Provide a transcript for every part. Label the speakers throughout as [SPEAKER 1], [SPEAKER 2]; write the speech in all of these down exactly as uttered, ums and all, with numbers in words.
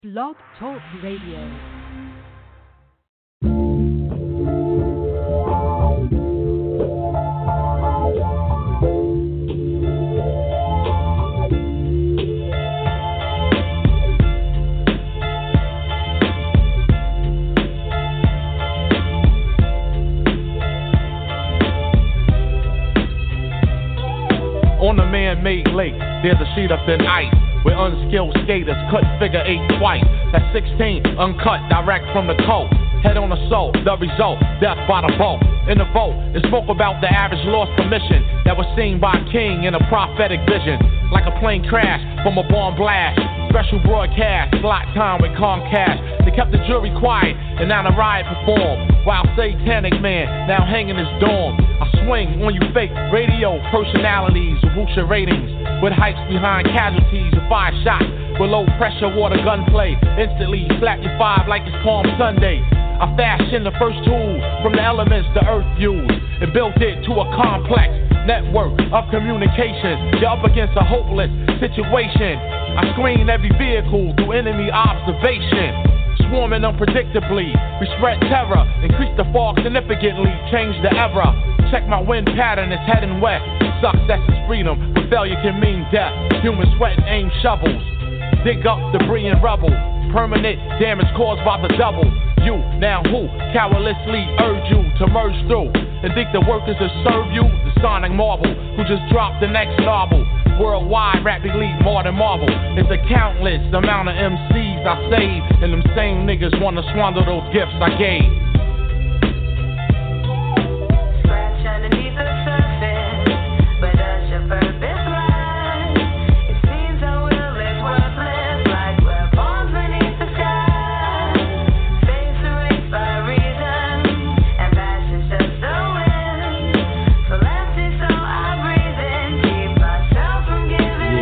[SPEAKER 1] Blog Talk Radio.
[SPEAKER 2] On a man-made lake, there's a sheet of thin ice where unskilled skaters cut figure eight twice. That's sixteen, uncut, direct from the coast. Head on the soul, the result, death by the boat. In the vote, it spoke about the average lost permission that was seen by a king in a prophetic vision. Like a plane crash from a bomb blast. Special broadcast, slot time with Comcast. They kept the jury quiet, and now the riot performed. While Satanic Man now hanging his dorm. I swing on you fake radio personalities who boost your ratings. With hypes behind casualties of five shots. With low pressure water gunplay. Instantly slap your five like it's Palm Sunday. I fashioned the first tool from the elements the earth used and built it to a complex network of communication. You're up against a hopeless situation. I screen every vehicle through enemy observation. Swarming unpredictably, we spread terror, increase the fog significantly, change the era. Check my wind pattern, it's heading west. Success is freedom, but failure can mean death. Human sweat and aim shovels, dig up debris and rubble. Permanent damage caused by the double. You, now who, cowardlessly urge you to merge through and think the workers that serve you, the sonic marvel, who just dropped the next novel. Worldwide rap elite more than Marvel. It's a countless amount of M Cs I saved, and them same niggas wanna squander those gifts I gave.
[SPEAKER 3] Scratch underneath the surface, but does your purpose lie? It seems our will is worthless, like we're pawns beneath the sky. Face erased by reason, and passion's just the wind. So let's see, so I breathe in, keep myself from giving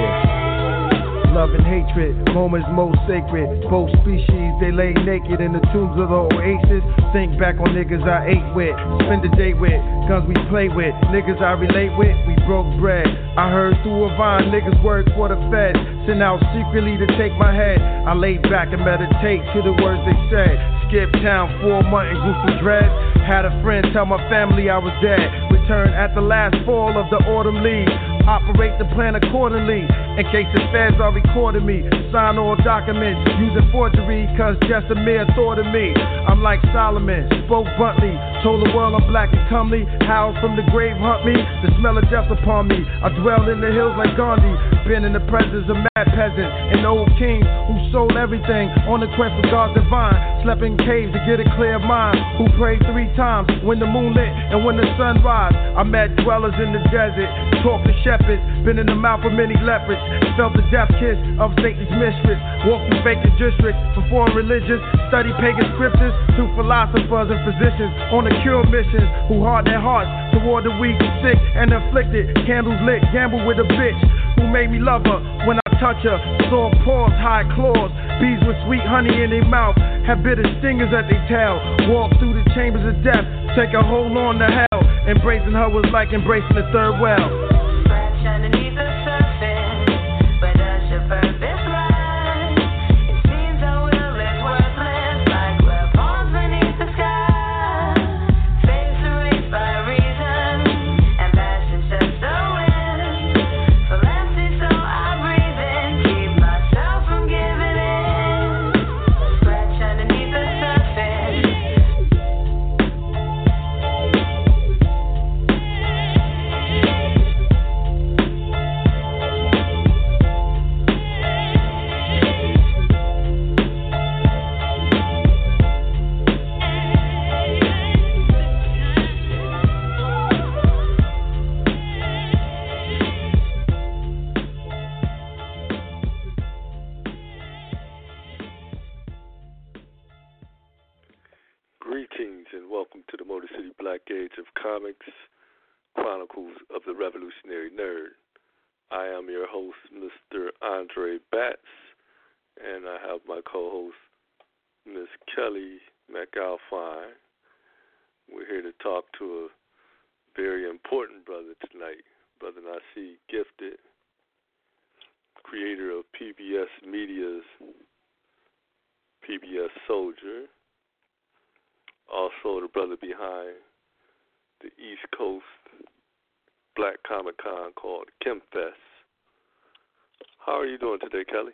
[SPEAKER 3] in.
[SPEAKER 4] Love and hatred, moments most sacred. Both species, they lay naked in the tombs of the oasis. Think back on niggas I ate with, spend the day with, guns we play with, niggas I relate with, we broke bread. I heard through a vine, niggas work for the feds, sent out secretly to take my head. I laid back and meditate to the words they said. Skip town for a month and grew some dreads. Had a friend tell my family I was dead. Returned at the last fall of the autumn leaves. Operate the plan accordingly, in case the feds are recording me. Sign all documents, using forgery, cause just a mere thought of me. I'm like Solomon, spoke bluntly, told the world I'm black and comely. How from the grave hunt me, the smell of death upon me. I dwell in the hills like Gandhi, been in the presence of mad peasants and old kings who sold everything on the quest for God's divine. Slept in caves to get a clear mind, who prayed three times when the moon lit and when the sun rise. I met dwellers in the desert, talked to shepherds, been in the mouth of many leopards, felt the death kiss of Satan's mistress, walked through vacant districts, performed religions, studied pagan scriptures, to philosophers and physicians on a cure missions, who harden their hearts toward the weak, sick, and afflicted. Candles lit, gamble with a bitch who made me love her when I touch her. Soft paws, high claws, bees with sweet honey in their mouth, have bitter stingers at their tail. Walk through the chambers of death, take a hold on to hell. Embracing her was like embracing the third well.
[SPEAKER 3] Scratch underneath the surface, but does your purpose lie? It seems our will is worthless, like we're pawns beneath the sky. Face erased by reason, and passion's just the wind. So let's see, so I breathe in, keep myself from giving in. Scratch underneath the surface.
[SPEAKER 5] Greetings and welcome to the Motor City Black Age of Comics, Chronicles of the Revolutionary Nerd. I am your host, Mister Andre Batts, and I have my co-host, Miss Kelly McAlpine. We're here to talk to a very important brother tonight, Brother Nasir Gifted, creator of P B S Media's P B S Soldier. Also, the brother behind the East Coast Black Comic Con called KimFest. How are you doing today, Kelly?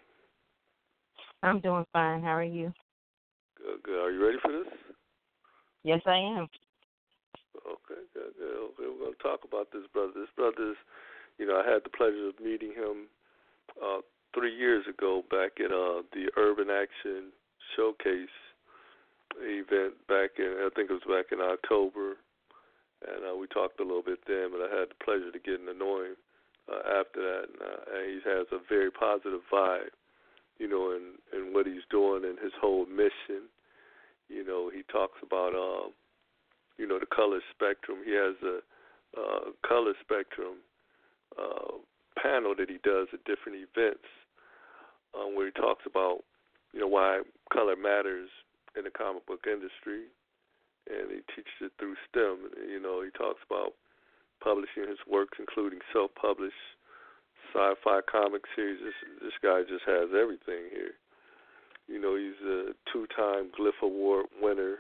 [SPEAKER 6] I'm doing fine. How are you?
[SPEAKER 5] Good, good. Are you ready for this?
[SPEAKER 6] Yes, I am.
[SPEAKER 5] Okay, good, good. Okay, we're going to talk about this brother. This brother is, you know, I had the pleasure of meeting him uh, three years ago back at uh, the Urban Action Showcase event back in, I think it was back in October. And uh, we talked a little bit then, but I had the pleasure to get to know him uh, after that. And, uh, and he has a very positive vibe, you know, in, in what he's doing and his whole mission. You know, he talks about, uh, you know, the color spectrum. He has a uh, color spectrum uh, panel that he does at different events um, where he talks about, you know, why color matters in the comic book industry. And he teaches it through STEM. You know, he talks about publishing his works, including self-published sci-fi comic series. This, this guy just has everything here. You know, he's a two-time Glyph Award winner,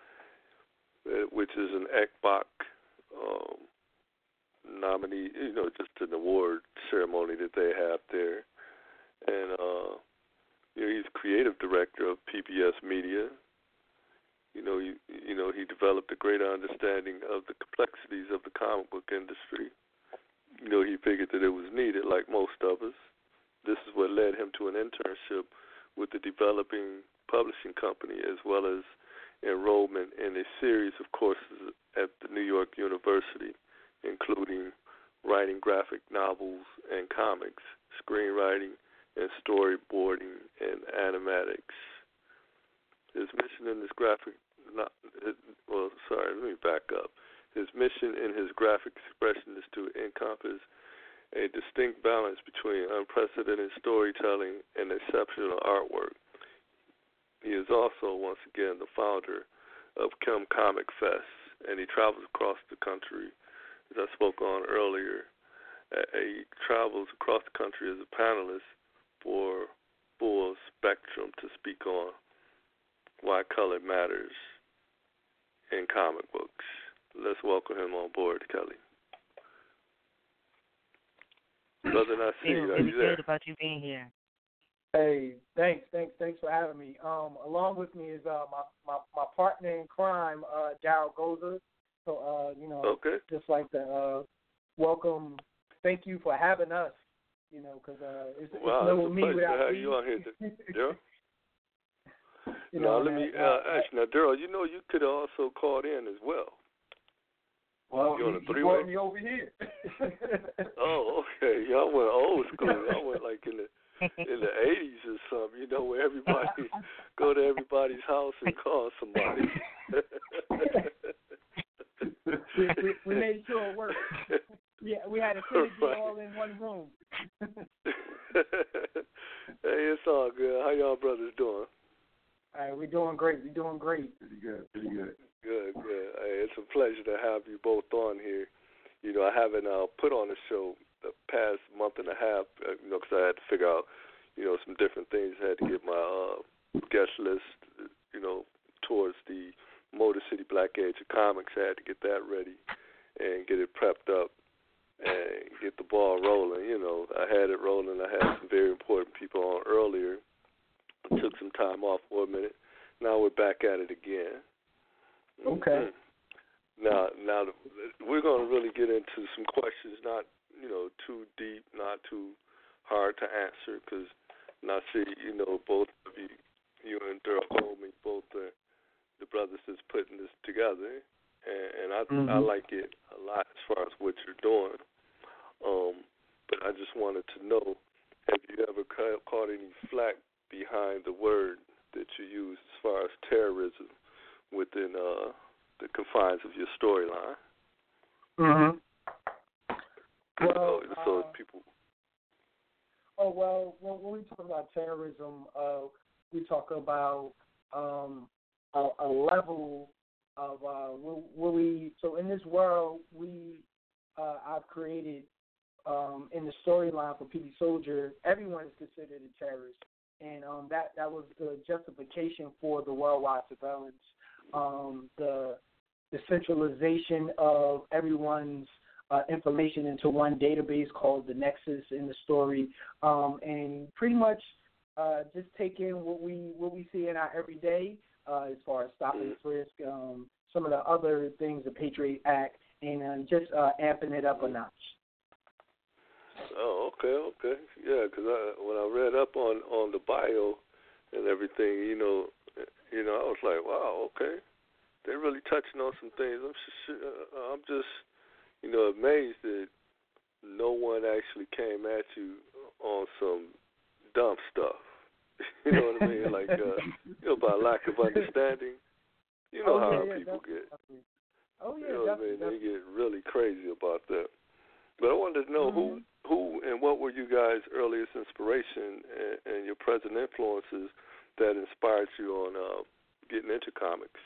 [SPEAKER 5] which is an E C B A C um, nominee, you know, just an award ceremony that they have there. And, uh, you know, he's creative director of P B S Media. You know, you, you know, he developed a greater understanding of the complexities of the comic book industry. You know, he figured that it was needed, like most of us. This is what led him to an internship with the developing publishing company, as well as enrollment in a series of courses at the New York University, including writing graphic novels and comics, screenwriting and storyboarding, and animatics. His mission in this graphic, not, well, sorry, let me back up. His mission in his graphic expression is to encompass a distinct balance between unprecedented storytelling and exceptional artwork. He is also, once again, the founder of Kim Comic Fest, and he travels across the country, as I spoke on earlier. He travels across the country as a panelist for Full Spectrum to speak on why color matters in comic books. Let's welcome him on board, Kelly. Brother Nasir, are
[SPEAKER 6] really
[SPEAKER 5] you there?
[SPEAKER 6] good about you being here.
[SPEAKER 7] Hey, thanks, thanks, thanks for having me. Um, along with me is uh, my, my, my partner in crime, uh, Daryl Goza. So, uh, you know,
[SPEAKER 5] okay.
[SPEAKER 7] just like to uh, welcome, thank you for having us, you know, because uh, it's,
[SPEAKER 5] wow,
[SPEAKER 7] it's no
[SPEAKER 5] it's a
[SPEAKER 7] me
[SPEAKER 5] pleasure
[SPEAKER 7] without
[SPEAKER 5] to have
[SPEAKER 7] me.
[SPEAKER 5] you on here, Daryl.
[SPEAKER 7] You
[SPEAKER 5] now,
[SPEAKER 7] know,
[SPEAKER 5] let
[SPEAKER 7] man,
[SPEAKER 5] me,
[SPEAKER 7] uh,
[SPEAKER 5] uh, actually, now, Daryl, you know you could have also called in as well.
[SPEAKER 7] Well,
[SPEAKER 5] you on
[SPEAKER 7] you,
[SPEAKER 5] a
[SPEAKER 7] you
[SPEAKER 5] three-way?
[SPEAKER 7] brought me over here.
[SPEAKER 5] Oh, okay. Y'all went old school. Y'all went like in the in the eighties or something, you know, where everybody go to everybody's house and call somebody.
[SPEAKER 7] we, we, we made sure it worked. Yeah, we had a synergy
[SPEAKER 5] right.
[SPEAKER 7] all in one room.
[SPEAKER 5] Hey, it's all good. How y'all brothers doing?
[SPEAKER 7] All right, we're doing great. We're doing great. Pretty good. Pretty good.
[SPEAKER 5] Good, good. Hey, it's a pleasure to have you both on here. You know, I haven't uh, put on a show the past month and a half, uh, you know, because I had to figure out, you know, some different things. I had to get my uh, guest list, you know, towards the Motor City Black Age of Comics. I had to get that ready and get it prepped up and get the ball rolling. You know, I had it rolling. I had some very important people on earlier. I took some time off for a minute. Now we're back at it again.
[SPEAKER 7] Okay.
[SPEAKER 5] Mm-hmm. Now, now we're going to really get into some questions, not, you know, too deep, not too hard to answer, because now see, you know, both of you, you and Daryl Coleman, both are the brothers that's putting this together, and, and I mm-hmm. I like it a lot as far as what you're doing. Um, but I just wanted to know, have you ever ca- caught any flack behind the word that you use as far as terrorism within uh, the confines of your storyline?
[SPEAKER 7] Mm-hmm. Well,
[SPEAKER 5] so, so
[SPEAKER 7] uh,
[SPEAKER 5] people.
[SPEAKER 7] Oh well, when, when we talk about terrorism, uh, we talk about um, a, a level of uh, where, where we. So in this world, we uh, I've created um, in the storyline for P B Soldier. Everyone is considered a terrorist. and um, that that was the justification for the worldwide surveillance, um, the the centralization of everyone's uh, information into one database called the Nexus in the story, um, and pretty much uh, just taking what we what we see in our everyday uh, as far as stop and frisk, um, some of the other things, the Patriot Act, and uh, just uh, amping it up a notch.
[SPEAKER 5] Oh, okay, okay, yeah. Because I, when I read up on, on the bio and everything, you know, you know, I was like, wow, okay, they're really touching on some things. I'm just, I'm just, you know, amazed that no one actually came at you on some dumb stuff. You know what I mean? Like, uh, you know, by lack of understanding. You know
[SPEAKER 7] oh,
[SPEAKER 5] how
[SPEAKER 7] yeah, yeah,
[SPEAKER 5] people get.
[SPEAKER 7] Oh yeah,
[SPEAKER 5] you know what I mean?
[SPEAKER 7] definitely.
[SPEAKER 5] They get really crazy about that. But I wanted to know
[SPEAKER 7] mm-hmm.
[SPEAKER 5] who, who, and what were you guys' earliest inspiration and, and your present influences that inspired you on uh, getting into comics?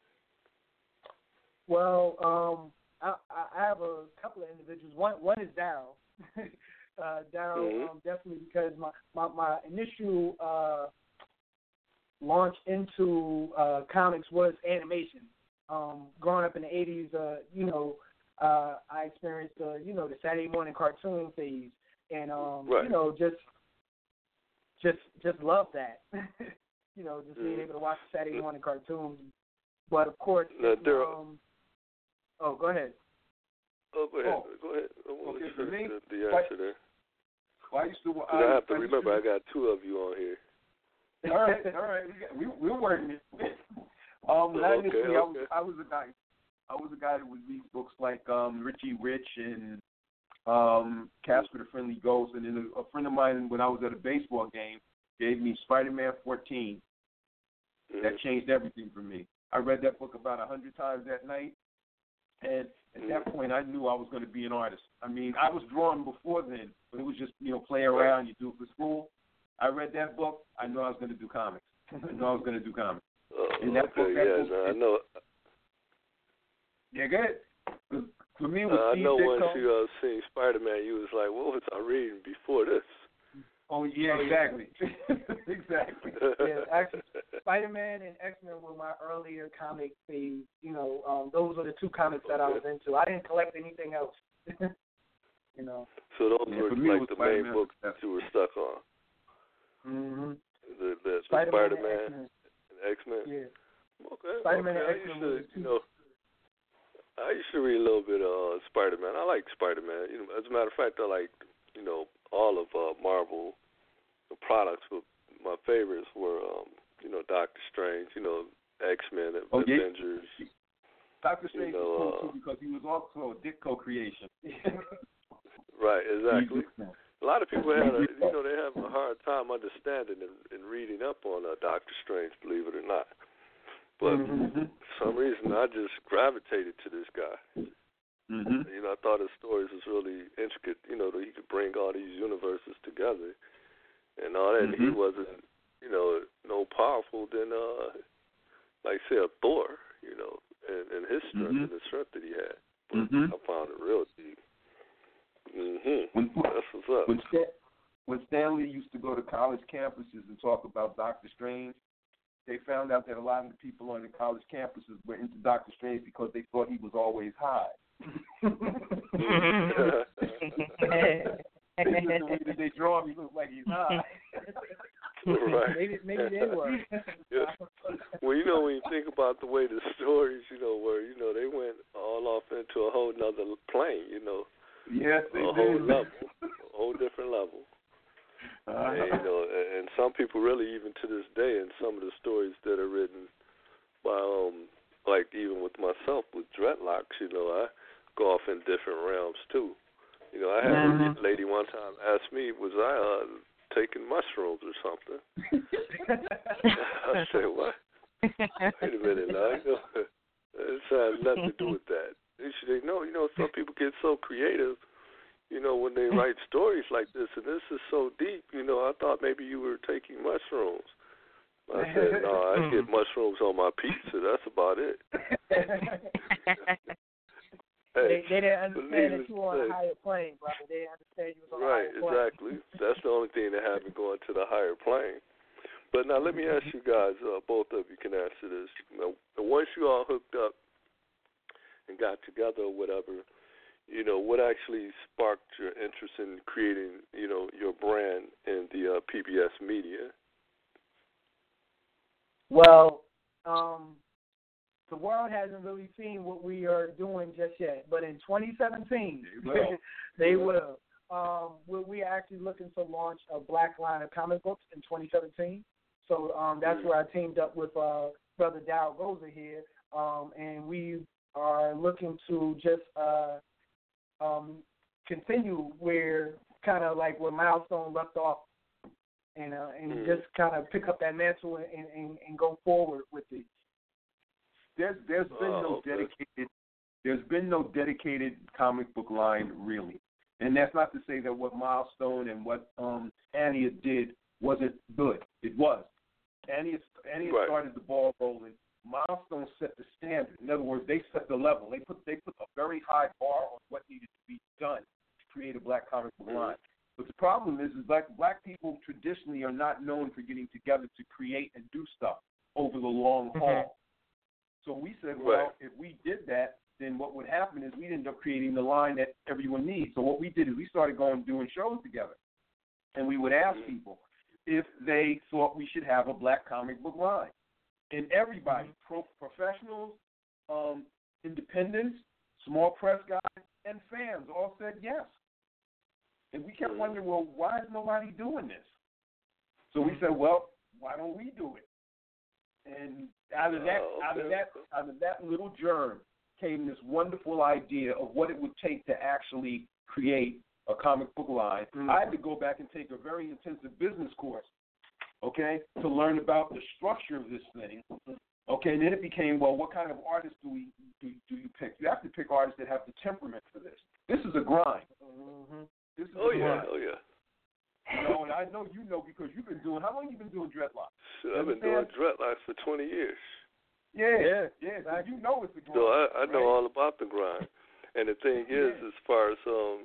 [SPEAKER 7] Well, um, I, I have a couple of individuals. One, one is Daryl. uh, Daryl,
[SPEAKER 5] mm-hmm.
[SPEAKER 7] um, definitely because my my, my initial uh, launch into uh, comics was animation. Um, growing up in the eighties, uh, you know, uh, I experienced uh, you know the Saturday morning cartoon phase, and um,
[SPEAKER 5] right.
[SPEAKER 7] you know just just just love that. you know, just being
[SPEAKER 5] mm-hmm.
[SPEAKER 7] able to watch Saturday morning cartoons. But of course,
[SPEAKER 5] now, Daryl.
[SPEAKER 7] um, oh, go ahead.
[SPEAKER 5] Oh, go ahead.
[SPEAKER 8] Oh.
[SPEAKER 5] Go ahead. I want
[SPEAKER 8] Okay,
[SPEAKER 5] to
[SPEAKER 8] for me,
[SPEAKER 5] the, the answer there.
[SPEAKER 8] Well, I used to.
[SPEAKER 5] I, I have to
[SPEAKER 8] I
[SPEAKER 5] remember,
[SPEAKER 8] to,
[SPEAKER 5] I got two of you on here.
[SPEAKER 8] All right, all right. We we we're working it. Um,
[SPEAKER 5] okay,
[SPEAKER 8] initially,
[SPEAKER 5] okay.
[SPEAKER 8] I was I was a guy. I was a guy that would read books like um, Richie Rich and um, Casper the Friendly Ghost, and then a, a friend of mine, when I was at a baseball game, gave me Spider-Man fourteen.
[SPEAKER 5] Mm-hmm.
[SPEAKER 8] That changed everything for me. I read that book about a hundred times that night, and at that point, I knew I was going to be an artist. I mean, I was drawing before then, but it was just, you know, play around, you do it for school. I read that book, I knew I was going to do comics. I knew I was going to do comics.
[SPEAKER 5] Oh,
[SPEAKER 8] and that
[SPEAKER 5] okay,
[SPEAKER 8] book, that
[SPEAKER 5] yeah,
[SPEAKER 8] book,
[SPEAKER 5] no, I know.
[SPEAKER 8] Yeah, good. For me, it
[SPEAKER 5] uh,
[SPEAKER 8] was
[SPEAKER 5] I
[SPEAKER 8] Steve
[SPEAKER 5] know
[SPEAKER 8] Ditko.
[SPEAKER 5] once you uh, seen Spider-Man, you was like, what was I reading before this?
[SPEAKER 8] Oh, yeah, exactly. exactly.
[SPEAKER 7] Yeah, actually, Spider-Man and X-Men were my earlier comic phase. You know, um, those were the two comics that I was into. I didn't collect anything else. you know.
[SPEAKER 5] So those
[SPEAKER 8] yeah,
[SPEAKER 5] were
[SPEAKER 8] me,
[SPEAKER 5] like the main
[SPEAKER 8] Spider-Man.
[SPEAKER 5] books that you were stuck on.
[SPEAKER 7] Mm-hmm.
[SPEAKER 5] The, the, the
[SPEAKER 7] Spider-Man,
[SPEAKER 5] Spider-Man
[SPEAKER 7] and
[SPEAKER 5] and X-Men.
[SPEAKER 7] Yeah.
[SPEAKER 5] Okay.
[SPEAKER 7] Spider-Man
[SPEAKER 5] okay.
[SPEAKER 7] and
[SPEAKER 5] I
[SPEAKER 7] X-Men
[SPEAKER 5] used to,
[SPEAKER 7] were the two.
[SPEAKER 5] you know, I used to read a little bit of uh, Spider-Man. I like Spider-Man. You know, as a matter of fact, I like, you know, all of uh, Marvel products, but my favorites were, um, you know, Doctor Strange, you know, X-Men,
[SPEAKER 8] oh,
[SPEAKER 5] Avengers.
[SPEAKER 8] Yeah. Doctor Strange
[SPEAKER 5] you know,
[SPEAKER 8] was cool,
[SPEAKER 5] uh,
[SPEAKER 8] too, because he was also a Ditko creation.
[SPEAKER 5] Right, exactly. A lot of people have, a, you know, they have a hard time understanding and, and reading up on uh, Doctor Strange, believe it or not. But
[SPEAKER 8] mm-hmm.
[SPEAKER 5] for some reason, I just gravitated to this guy.
[SPEAKER 8] Mm-hmm.
[SPEAKER 5] You know, I thought his stories was really intricate, you know, that he could bring all these universes together and all that.
[SPEAKER 8] Mm-hmm.
[SPEAKER 5] And he wasn't, you know, no powerful than, uh, like, say, a Thor, you know, and, and his strength
[SPEAKER 8] mm-hmm.
[SPEAKER 5] and the strength that he had. But
[SPEAKER 8] mm-hmm.
[SPEAKER 5] I found it real deep. Mm-hmm.
[SPEAKER 8] When,
[SPEAKER 5] That's what's up.
[SPEAKER 8] When, Stan, when Stanley used to go to college campuses and talk about Doctor Strange, they found out that a lot of the people on the college campuses were into Doctor Strange because they thought he was always high. They just, the way that they draw him, he looks like he's high.
[SPEAKER 5] Right.
[SPEAKER 7] Maybe, maybe they were.
[SPEAKER 5] Yeah. Well, you know, when you think about the way the stories, you know, where, you know, they went all off into a whole nother plane, you know.
[SPEAKER 8] Yes, they
[SPEAKER 5] a
[SPEAKER 8] do.
[SPEAKER 5] whole level, a whole different level.
[SPEAKER 8] Uh-huh.
[SPEAKER 5] And, you know, and some people really, even to this day, in some of the stories that are written by, um, like even with myself with dreadlocks, you know, I go off in different realms too. You know, I had
[SPEAKER 8] mm-hmm.
[SPEAKER 5] a lady one time ask me, was I uh, taking mushrooms or something? I said, what? Wait a minute now, you know, it has nothing to do with that. They should know, you know, some people get so creative, you know, when they write stories like this, and this is so deep, you know, I thought maybe you were taking mushrooms. I said, no, I get mushrooms on my pizza. That's about it.
[SPEAKER 7] They,
[SPEAKER 5] hey,
[SPEAKER 7] they didn't understand that you were on
[SPEAKER 5] say,
[SPEAKER 7] a higher plane, brother. They didn't understand you was on
[SPEAKER 5] right,
[SPEAKER 7] a higher plane.
[SPEAKER 5] exactly. That's the only thing that had me going to the higher plane. But now let me ask you guys, uh, both of you can answer this. Now, once you all hooked up and got together or whatever, you know, what actually sparked your interest in creating, you know, your brand in the uh, P B S media?
[SPEAKER 7] Well, um, the world hasn't really seen what we are doing just yet, but in twenty seventeen,
[SPEAKER 8] They will.
[SPEAKER 7] they will. Um, we're, we're actually looking to launch a black line of comic books in twenty seventeen. So um, that's where I teamed up with uh, Brother Darryl Goza here, um, and we are looking to just uh, um, continue where kind of like where Milestone left off, and uh, and
[SPEAKER 5] Mm.
[SPEAKER 7] just kind of pick up that mantle and, and, and go forward with it.
[SPEAKER 8] There's there's been
[SPEAKER 5] Oh,
[SPEAKER 8] no
[SPEAKER 5] okay.
[SPEAKER 8] dedicated there's been no dedicated comic book line really, and that's not to say that what Milestone and what um, Ania did wasn't good. It was. Ania Ania
[SPEAKER 5] Right.
[SPEAKER 8] started the ball rolling. Milestone set the standard. In other words, they set the level. They put they put a very high bar on what needed to be done to create a black comic book line. But the problem is, is like black people traditionally are not known for getting together to create and do stuff over the long haul. So we said, well,
[SPEAKER 5] Right.
[SPEAKER 8] if we did that, then what would happen is we'd end up creating the line that everyone needs. So what we did is we started going doing shows together, and we would ask people if they thought we should have a black comic book line. And everybody, pro- professionals, um, independents, small press guys, and fans all said yes. And we kept wondering, well, why is nobody doing this? So we said, well, why don't we do it? And out of that,
[SPEAKER 5] Oh,
[SPEAKER 8] out of
[SPEAKER 5] okay.
[SPEAKER 8] that, out of that little germ came this wonderful idea of what it would take to actually create a comic book line.
[SPEAKER 7] Mm-hmm.
[SPEAKER 8] I had to go back and take a very intensive business course, okay, to learn about the structure of this thing. Okay, and then it became, well, what kind of artists do we do, do you pick? You have to pick artists that have the temperament for this. This is a grind.
[SPEAKER 7] Mm-hmm.
[SPEAKER 8] This is
[SPEAKER 5] Oh
[SPEAKER 8] a
[SPEAKER 5] yeah,
[SPEAKER 8] grind.
[SPEAKER 5] oh yeah.
[SPEAKER 8] You know, and I know you know because you've been doing. How long you been doing dreadlocks?
[SPEAKER 5] Shit, I've been doing dreadlocks for twenty years.
[SPEAKER 8] Yeah, yeah, yeah. So you know it's a grind.
[SPEAKER 5] So I, I know
[SPEAKER 8] right?
[SPEAKER 5] all about the grind. And the thing is,
[SPEAKER 8] Yeah.
[SPEAKER 5] as far as um,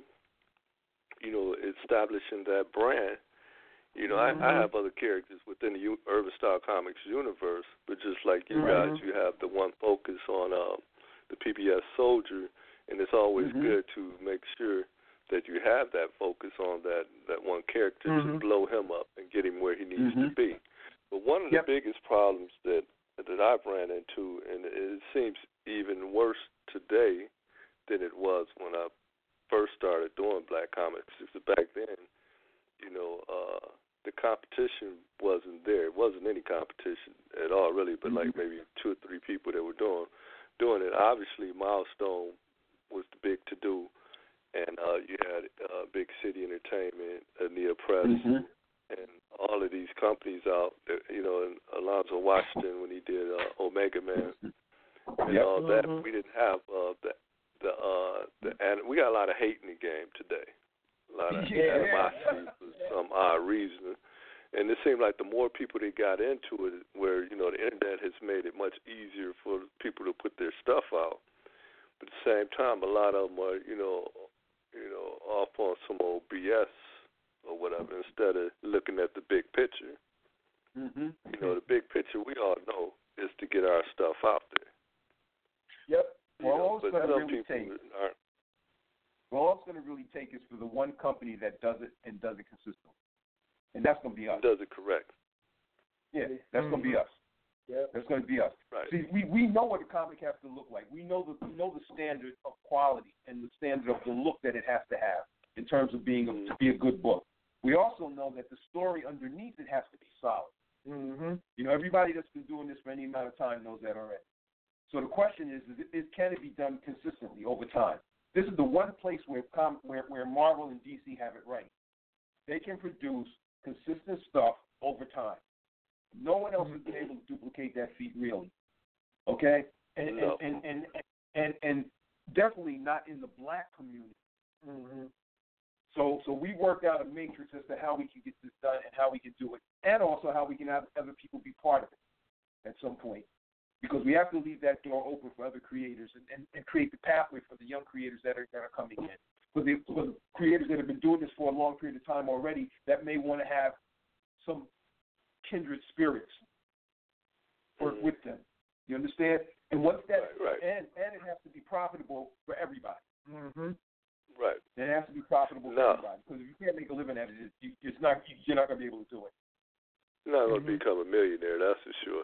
[SPEAKER 5] you know, establishing that brand, you know,
[SPEAKER 7] Mm-hmm.
[SPEAKER 5] I, I have other characters within the U- Urban Style Comics universe, but just like you
[SPEAKER 7] Mm-hmm.
[SPEAKER 5] guys, you have the one focus on um, the P B S soldier, and it's always
[SPEAKER 8] Mhm.
[SPEAKER 5] good to make sure that you have that focus on that, that one character
[SPEAKER 7] Mhm.
[SPEAKER 5] to blow him up and get him where he needs to
[SPEAKER 8] Mhm.
[SPEAKER 5] be. But one of
[SPEAKER 8] Yep.
[SPEAKER 5] the biggest problems that that I've ran into, and it seems even worse today than it was when I first started doing black comics, is that back then, you know, uh, the competition wasn't there. It wasn't any competition at all, really, but like maybe two or three people that were doing doing it. Obviously, Milestone was the big to-do, and uh, you had uh, Big City Entertainment, Ania Press,
[SPEAKER 8] Mhm.
[SPEAKER 5] and all of these companies out there, you know, and Alonzo Washington when he did uh, Omega Man and
[SPEAKER 8] Yep.
[SPEAKER 5] all that.
[SPEAKER 7] Mhm.
[SPEAKER 5] We didn't have uh, the the uh, the and we got a lot of hate in the game today. A lot of
[SPEAKER 8] Yeah.
[SPEAKER 5] animosity for some odd reason. And it seemed like the more people that got into it, where, you know, the internet has made it much easier for people to put their stuff out. But at the same time, a lot of them are, you know, you know, off on some old B S or whatever, instead of looking at the big picture.
[SPEAKER 8] Mhm.
[SPEAKER 5] You know, the big picture we all know is to get our stuff out there.
[SPEAKER 8] Yep.
[SPEAKER 5] You
[SPEAKER 8] Well,
[SPEAKER 5] know,
[SPEAKER 8] all it's
[SPEAKER 5] but
[SPEAKER 8] going to
[SPEAKER 5] some
[SPEAKER 8] really
[SPEAKER 5] people
[SPEAKER 8] take.
[SPEAKER 5] aren't.
[SPEAKER 8] Well, all it's going to really take is for the one company that does it and does it consistently, and that's going to be us.
[SPEAKER 5] Does it correct.
[SPEAKER 8] Yeah, that's going to be us.
[SPEAKER 7] Yep.
[SPEAKER 8] That's going to be us.
[SPEAKER 5] Right.
[SPEAKER 8] See, we, we know what a comic has to look like. We know the we know the standard of quality and the standard of the look that it has to have in terms of being a, to be a good book. We also know that the story underneath it has to be solid.
[SPEAKER 7] Mm-hmm.
[SPEAKER 8] You know, everybody that's been doing this for any amount of time knows that already. So the question is, is, is can it be done consistently over time? This is the one place where, com, where where Marvel and D C have it right. They can produce consistent stuff over time. No one else has been able to duplicate that feat, really. Okay, and
[SPEAKER 5] No.
[SPEAKER 8] and, and, and and and definitely not in the black community.
[SPEAKER 7] Mm-hmm.
[SPEAKER 8] So so we worked out a matrix as to how we can get this done and how we can do it, and also how we can have other people be part of it at some point. Because we have to leave that door open for other creators and, and, and create the pathway for the young creators that are that are coming in. For the, for the creators that have been doing this for a long period of time already that may want to have some kindred spirits for,
[SPEAKER 5] Mhm.
[SPEAKER 8] with them. You understand? And once that,
[SPEAKER 5] Right, right.
[SPEAKER 8] and and it has to be profitable for everybody.
[SPEAKER 7] Mm-hmm.
[SPEAKER 5] Right.
[SPEAKER 8] It has to be profitable for
[SPEAKER 5] No.
[SPEAKER 8] everybody. Because if you can't make a living at it, it you, it's not you're not going to be able to do it.
[SPEAKER 5] You're not going
[SPEAKER 7] Mhm.
[SPEAKER 5] to become a millionaire, that's for sure.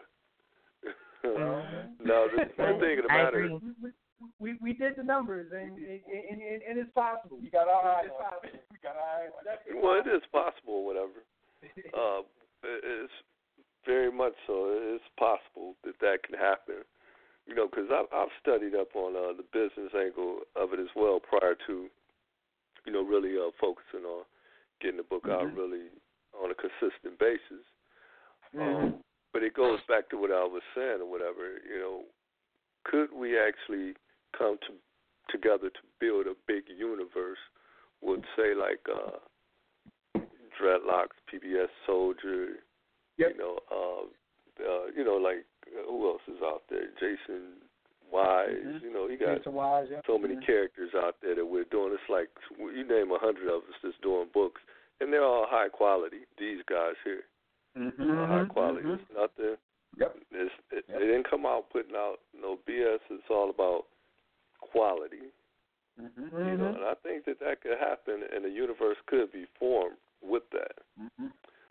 [SPEAKER 7] Mhm.
[SPEAKER 5] No, the, the thing of the
[SPEAKER 6] I
[SPEAKER 5] matter
[SPEAKER 6] agree.
[SPEAKER 5] is,
[SPEAKER 7] We, we we did the numbers, and and, and, and, and it's possible.
[SPEAKER 8] You got our eye
[SPEAKER 7] It's
[SPEAKER 8] on it.
[SPEAKER 7] possible.
[SPEAKER 8] We got our eye on it.
[SPEAKER 5] well, it is possible, or whatever. Uh, it- it's very much so. It's possible that that can happen. You know, because I've, I've studied up on uh, the business angle of it as well prior to, you know, really uh, focusing on getting the book out
[SPEAKER 8] Mhm.
[SPEAKER 5] really on a consistent basis.
[SPEAKER 7] Mhm.
[SPEAKER 5] Um, but it goes back to what I was saying or whatever. You know, could we actually come to together to build a big universe? Would say like uh, Dreadlocks, P B S Soldier.
[SPEAKER 8] Yep.
[SPEAKER 5] You know, uh, uh, you know, like uh, who else is out there? Jason Wise.
[SPEAKER 8] Mhm.
[SPEAKER 5] You know, he got
[SPEAKER 7] Jason Wise, yeah.
[SPEAKER 5] so many
[SPEAKER 8] Mhm.
[SPEAKER 5] characters out there that we're doing. It's like you name a hundred of us that's doing books, and they're all high quality. These guys here
[SPEAKER 8] Mhm.
[SPEAKER 5] are high
[SPEAKER 7] Mhm.
[SPEAKER 5] quality.
[SPEAKER 8] Mhm.
[SPEAKER 5] It's nothing.
[SPEAKER 8] Yep.
[SPEAKER 5] It's, it,
[SPEAKER 8] Yep.
[SPEAKER 5] They didn't come out putting out no B S. It's all about quality.
[SPEAKER 8] Mhm.
[SPEAKER 5] You know, and I think that that could happen, and the universe could be formed with that.
[SPEAKER 8] Mhm.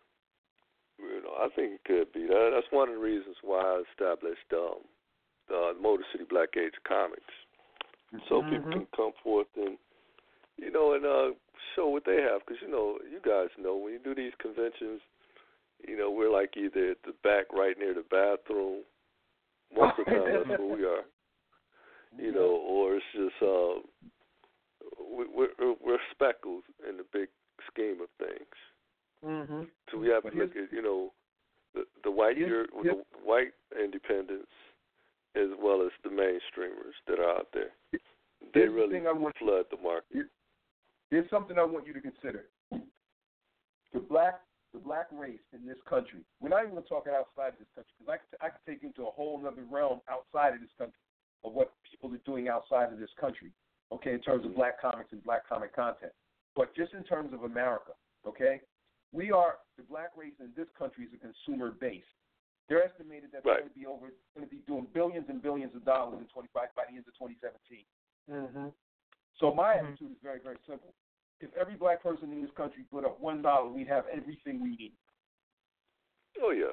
[SPEAKER 5] You know, I think it could be. That, that's one of the reasons why I established um, the Motor City Black Age Comics, so people can come forth and, you know, and uh, show what they have. Because, you know, you guys know, when you do these conventions, you know, we're like either at the back right near the bathroom. Most of the time that's where we are. You know, or it's just, uh, we, we're, we're speckles in the big scheme of things.
[SPEAKER 7] Mhm.
[SPEAKER 5] So we have
[SPEAKER 8] But
[SPEAKER 5] to look
[SPEAKER 8] here's-
[SPEAKER 5] at, you know, the, the white
[SPEAKER 8] here's-
[SPEAKER 5] your, the white independents as well as the mainstreamers that are out there. They
[SPEAKER 8] Here's the
[SPEAKER 5] really
[SPEAKER 8] thing I want
[SPEAKER 5] flood the market.
[SPEAKER 8] There's something I want you to consider. The black the black race in this country, we're not even going to talk outside of this country, because I could, I could take you into a whole other realm outside of this country of what people are doing outside of this country, okay, in terms of black comics and black comic content. But just in terms of America, okay, we are, the black race in this country is a consumer base. They're estimated that
[SPEAKER 5] Right.
[SPEAKER 8] they're going to be over, going to be doing billions and billions of dollars in twenty-five by the end of twenty seventeen.
[SPEAKER 7] Mhm.
[SPEAKER 8] So my
[SPEAKER 7] Mhm.
[SPEAKER 8] attitude is very, very simple. If every black person in this country put up one dollar, we'd have everything we need.
[SPEAKER 5] Oh, yeah.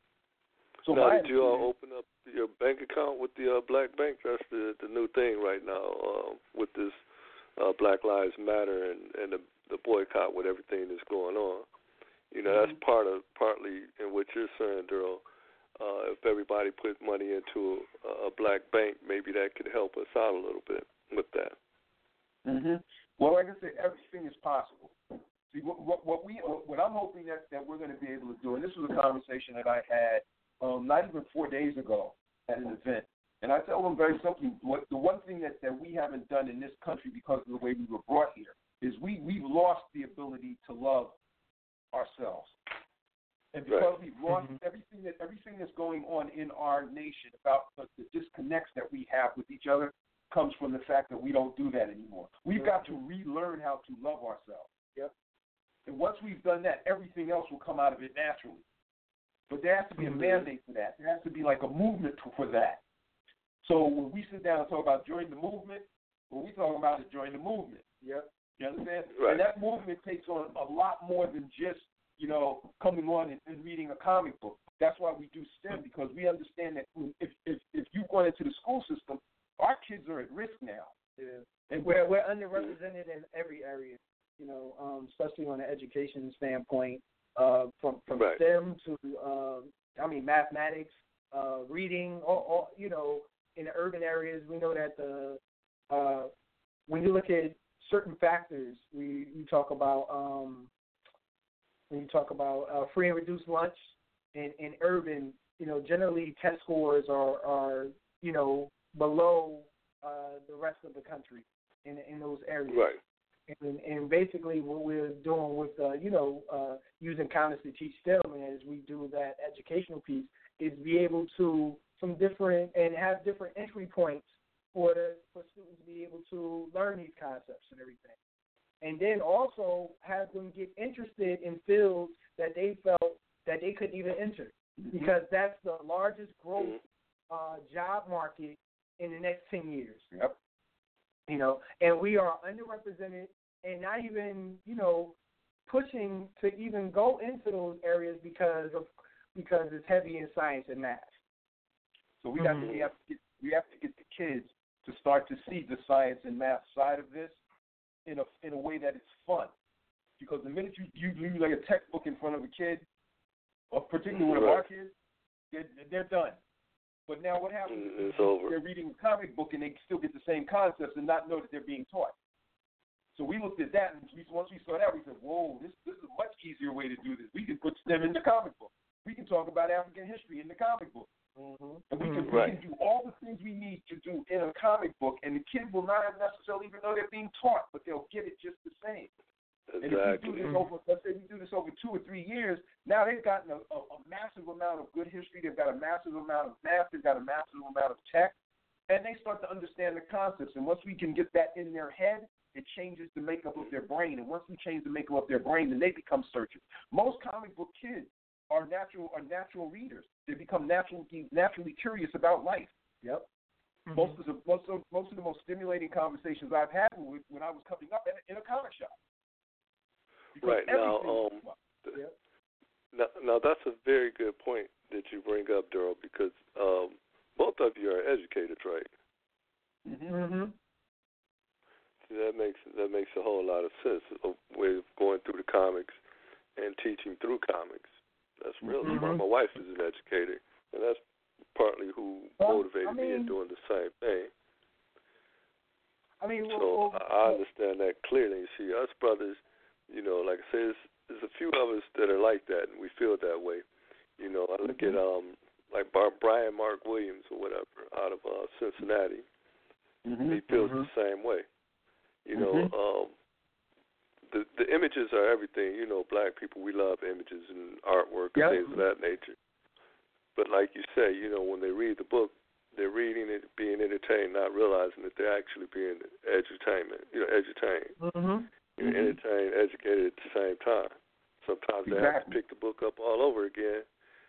[SPEAKER 8] So
[SPEAKER 5] now,
[SPEAKER 8] my
[SPEAKER 5] did you all
[SPEAKER 8] attitude
[SPEAKER 5] open up your bank account with the uh, Black Bank? That's the the new thing right now uh, with this uh, Black Lives Matter and, and the, the boycott with everything that's going on. You know,
[SPEAKER 8] Mm-hmm.
[SPEAKER 5] that's part of partly in what you're saying, Daryl. Uh, if everybody put money into a, a black bank, maybe that could help us out a little bit with that.
[SPEAKER 8] Mm-hmm. Well, like I said, everything is possible. See, what, what, what we, what I'm hoping that, that we're going to be able to do, and this was a conversation that I had um, not even four days ago at an event, and I tell them very simply, what, the one thing that, that we haven't done in this country because of the way we were brought here is we, we've lost the ability to love ourselves. And because
[SPEAKER 5] Right.
[SPEAKER 8] we've lost
[SPEAKER 7] Mhm.
[SPEAKER 8] everything that everything that's going on in our nation about the, the disconnects that we have with each other comes from the fact that we don't do that anymore. We've got to relearn how to love ourselves.
[SPEAKER 7] Yep.
[SPEAKER 8] And once we've done that, everything else will come out of it naturally. But there has to be a
[SPEAKER 7] Mhm.
[SPEAKER 8] mandate for that. There has to be like a movement for that. So when we sit down and talk about join the movement, what we're talking about is join the movement.
[SPEAKER 7] Yep.
[SPEAKER 8] You understand?
[SPEAKER 5] Right.
[SPEAKER 8] And that movement takes on a lot more than just, you know, coming on and, and reading a comic book. That's why we do STEM, because we understand that if if if you've gone into the school system, our kids are at risk now.
[SPEAKER 7] Yeah.
[SPEAKER 8] And
[SPEAKER 7] We're we're underrepresented in every area, you know, um, especially on the education standpoint, uh, from from
[SPEAKER 5] Right.
[SPEAKER 7] STEM to uh, I mean mathematics, uh, reading, all, all you know, in the urban areas, we know that the uh, when you look at certain factors, we you talk about um, when you talk about uh, free and reduced lunch in, in urban, you know, generally test scores are are you know below uh, the rest of the country in in those areas.
[SPEAKER 5] Right.
[SPEAKER 7] And, and basically what we're doing with, uh, you know, uh, using comics to teach STEM as we do that educational piece is be able to, some different, and have different entry points for the, for students to be able to learn these concepts and everything. And then also have them get interested in fields that they felt that they couldn't even enter because that's the largest growth uh, job market in the next ten years.
[SPEAKER 8] Yep.
[SPEAKER 7] You know, and we are underrepresented and not even, you know, pushing to even go into those areas because of because it's heavy in science and math.
[SPEAKER 8] So we got
[SPEAKER 7] Mm-hmm.
[SPEAKER 8] to, we have to get we have to get the kids to start to see the science and math side of this in a in a way that it's fun. Because the minute you you leave like a textbook in front of a kid, or particularly one of our kids, they're, they're done. But now what happens is
[SPEAKER 5] It's over.
[SPEAKER 8] they're reading a comic book and they still get the same concepts and not know that they're being taught. So we looked at that, and we, once we saw that, we said, whoa, this, this is a much easier way to do this. We can put STEM in the comic book. We can talk about African history in the comic book.
[SPEAKER 7] Mm-hmm.
[SPEAKER 8] And we can,
[SPEAKER 5] Right.
[SPEAKER 8] we can do all the things we need to do in a comic book, and the kid will not necessarily even know they're being taught, but they'll get it just the same. And if
[SPEAKER 5] Exactly.
[SPEAKER 8] we do this over, let's say we do this over two or three years, now they've gotten a, a, a massive amount of good history. They've got a massive amount of math. They've got a massive amount of tech, and they start to understand the concepts. And once we can get that in their head, it changes the makeup of their brain. And once we change the makeup of their brain, then they become searchers. Most comic book kids are natural are natural readers. They become naturally naturally curious about life. Yep. Mm-hmm. Most of the most of, most of the most stimulating conversations I've had were when I was coming up in, in a comic shop. Because
[SPEAKER 5] Right now,
[SPEAKER 8] everything-
[SPEAKER 5] um,
[SPEAKER 8] Yep.
[SPEAKER 5] now, now that's a very good point that you bring up, Daryl, because um, both of you are educators, right?
[SPEAKER 8] Mm-hmm.
[SPEAKER 5] So that makes that makes a whole lot of sense. A way of going through the comics and teaching through comics. That's really
[SPEAKER 7] Mm-hmm.
[SPEAKER 5] why my wife is an educator, and that's partly who
[SPEAKER 7] Well,
[SPEAKER 5] motivated
[SPEAKER 7] I
[SPEAKER 5] me in
[SPEAKER 7] mean-
[SPEAKER 5] doing the same thing.
[SPEAKER 7] I mean, well,
[SPEAKER 5] So
[SPEAKER 7] well,
[SPEAKER 5] I I understand that clearly. See, us brothers, you know, like I say, there's, there's a few of us that are like that, and we feel that way. You know, I look at um like Bar- Brian Mark Williams or whatever out of uh, Cincinnati.
[SPEAKER 8] Mm-hmm.
[SPEAKER 5] He feels
[SPEAKER 8] mm-hmm.
[SPEAKER 5] the same way. You know,
[SPEAKER 8] Mhm.
[SPEAKER 5] um, the the images are everything. You know, black people, we love images and artwork and
[SPEAKER 8] Yep.
[SPEAKER 5] things of that nature. But like you say, you know, when they read the book, they're reading it, being entertained, not realizing that they're actually being edutainment. You know, edutained.
[SPEAKER 7] Mm-hmm.
[SPEAKER 5] You're
[SPEAKER 8] Mhm.
[SPEAKER 5] entertained, educated at the same time. Sometimes they have to
[SPEAKER 8] Exactly.
[SPEAKER 5] pick the book up all over again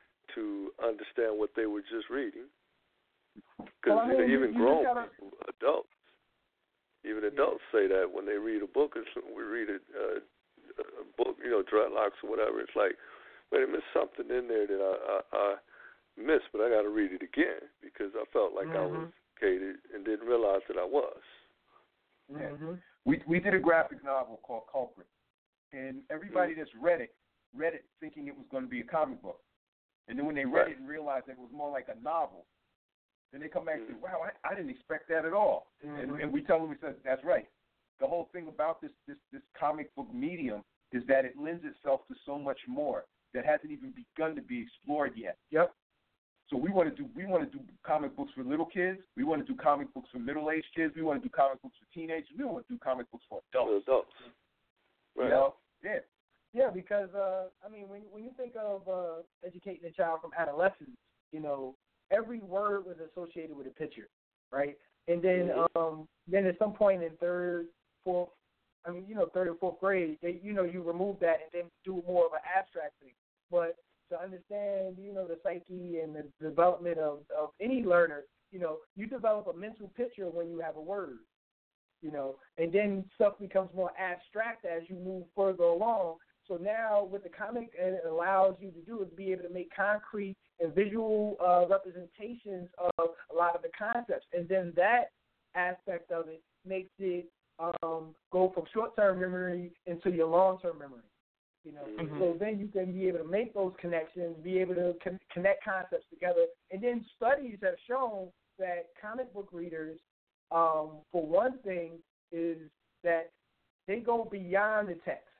[SPEAKER 5] to understand what they were just reading. Because
[SPEAKER 7] Well, I mean, you-
[SPEAKER 5] even
[SPEAKER 7] you
[SPEAKER 5] grown
[SPEAKER 7] just gotta-
[SPEAKER 5] people, adults, even adults say that when they read a book, or some- we read a, uh, a book, you know, Dreadlocks or whatever. It's like, wait a minute, there's something in there that I, I, I missed, but I got to read it again because I felt like I was educated and didn't realize that I was.
[SPEAKER 8] Yeah.
[SPEAKER 7] Mm-hmm.
[SPEAKER 8] We we did a graphic novel called Culprit, and everybody
[SPEAKER 5] Mm.
[SPEAKER 8] that's read it read it thinking it was going to be a comic book, and then when they read
[SPEAKER 5] Right.
[SPEAKER 8] it and realized that it was more like a novel, then they come back and say,
[SPEAKER 5] Mm.
[SPEAKER 8] "Wow, I, I didn't expect that at all."
[SPEAKER 7] Mhm.
[SPEAKER 8] And, and we tell them, we said, "That's right." The whole thing about this this this comic book medium is that it lends itself to so much more that hasn't even begun to be explored yet.
[SPEAKER 7] Yep.
[SPEAKER 8] So we want to do we want to do comic books for little kids. We want to do comic books for middle-aged kids. We want to do comic books for teenagers. We want to do comic books for
[SPEAKER 5] For
[SPEAKER 8] adults.
[SPEAKER 5] adults. Right.
[SPEAKER 8] You know? Yeah.
[SPEAKER 7] Yeah, because uh, I mean, when when you think of uh, educating a child from adolescence, you know, every word was associated with a picture, right? And then
[SPEAKER 5] Mm-hmm.
[SPEAKER 7] um, then at some point in third, fourth, I mean, you know, third or fourth grade, they, you know, you remove that and then do more of an abstract thing. But to understand, you know, the psyche and the development of, of any learner, you know, you develop a mental picture when you have a word, you know, and then stuff becomes more abstract as you move further along. So now what the comic it allows you to do is be able to make concrete and visual uh, representations of a lot of the concepts. And then that aspect of it makes it um, go from short-term memory into your long-term memory. You know,
[SPEAKER 5] Mhm.
[SPEAKER 7] so then you can be able to make those connections, be able to con- connect concepts together, and then studies have shown that comic book readers, um, for one thing, is that they go beyond the text.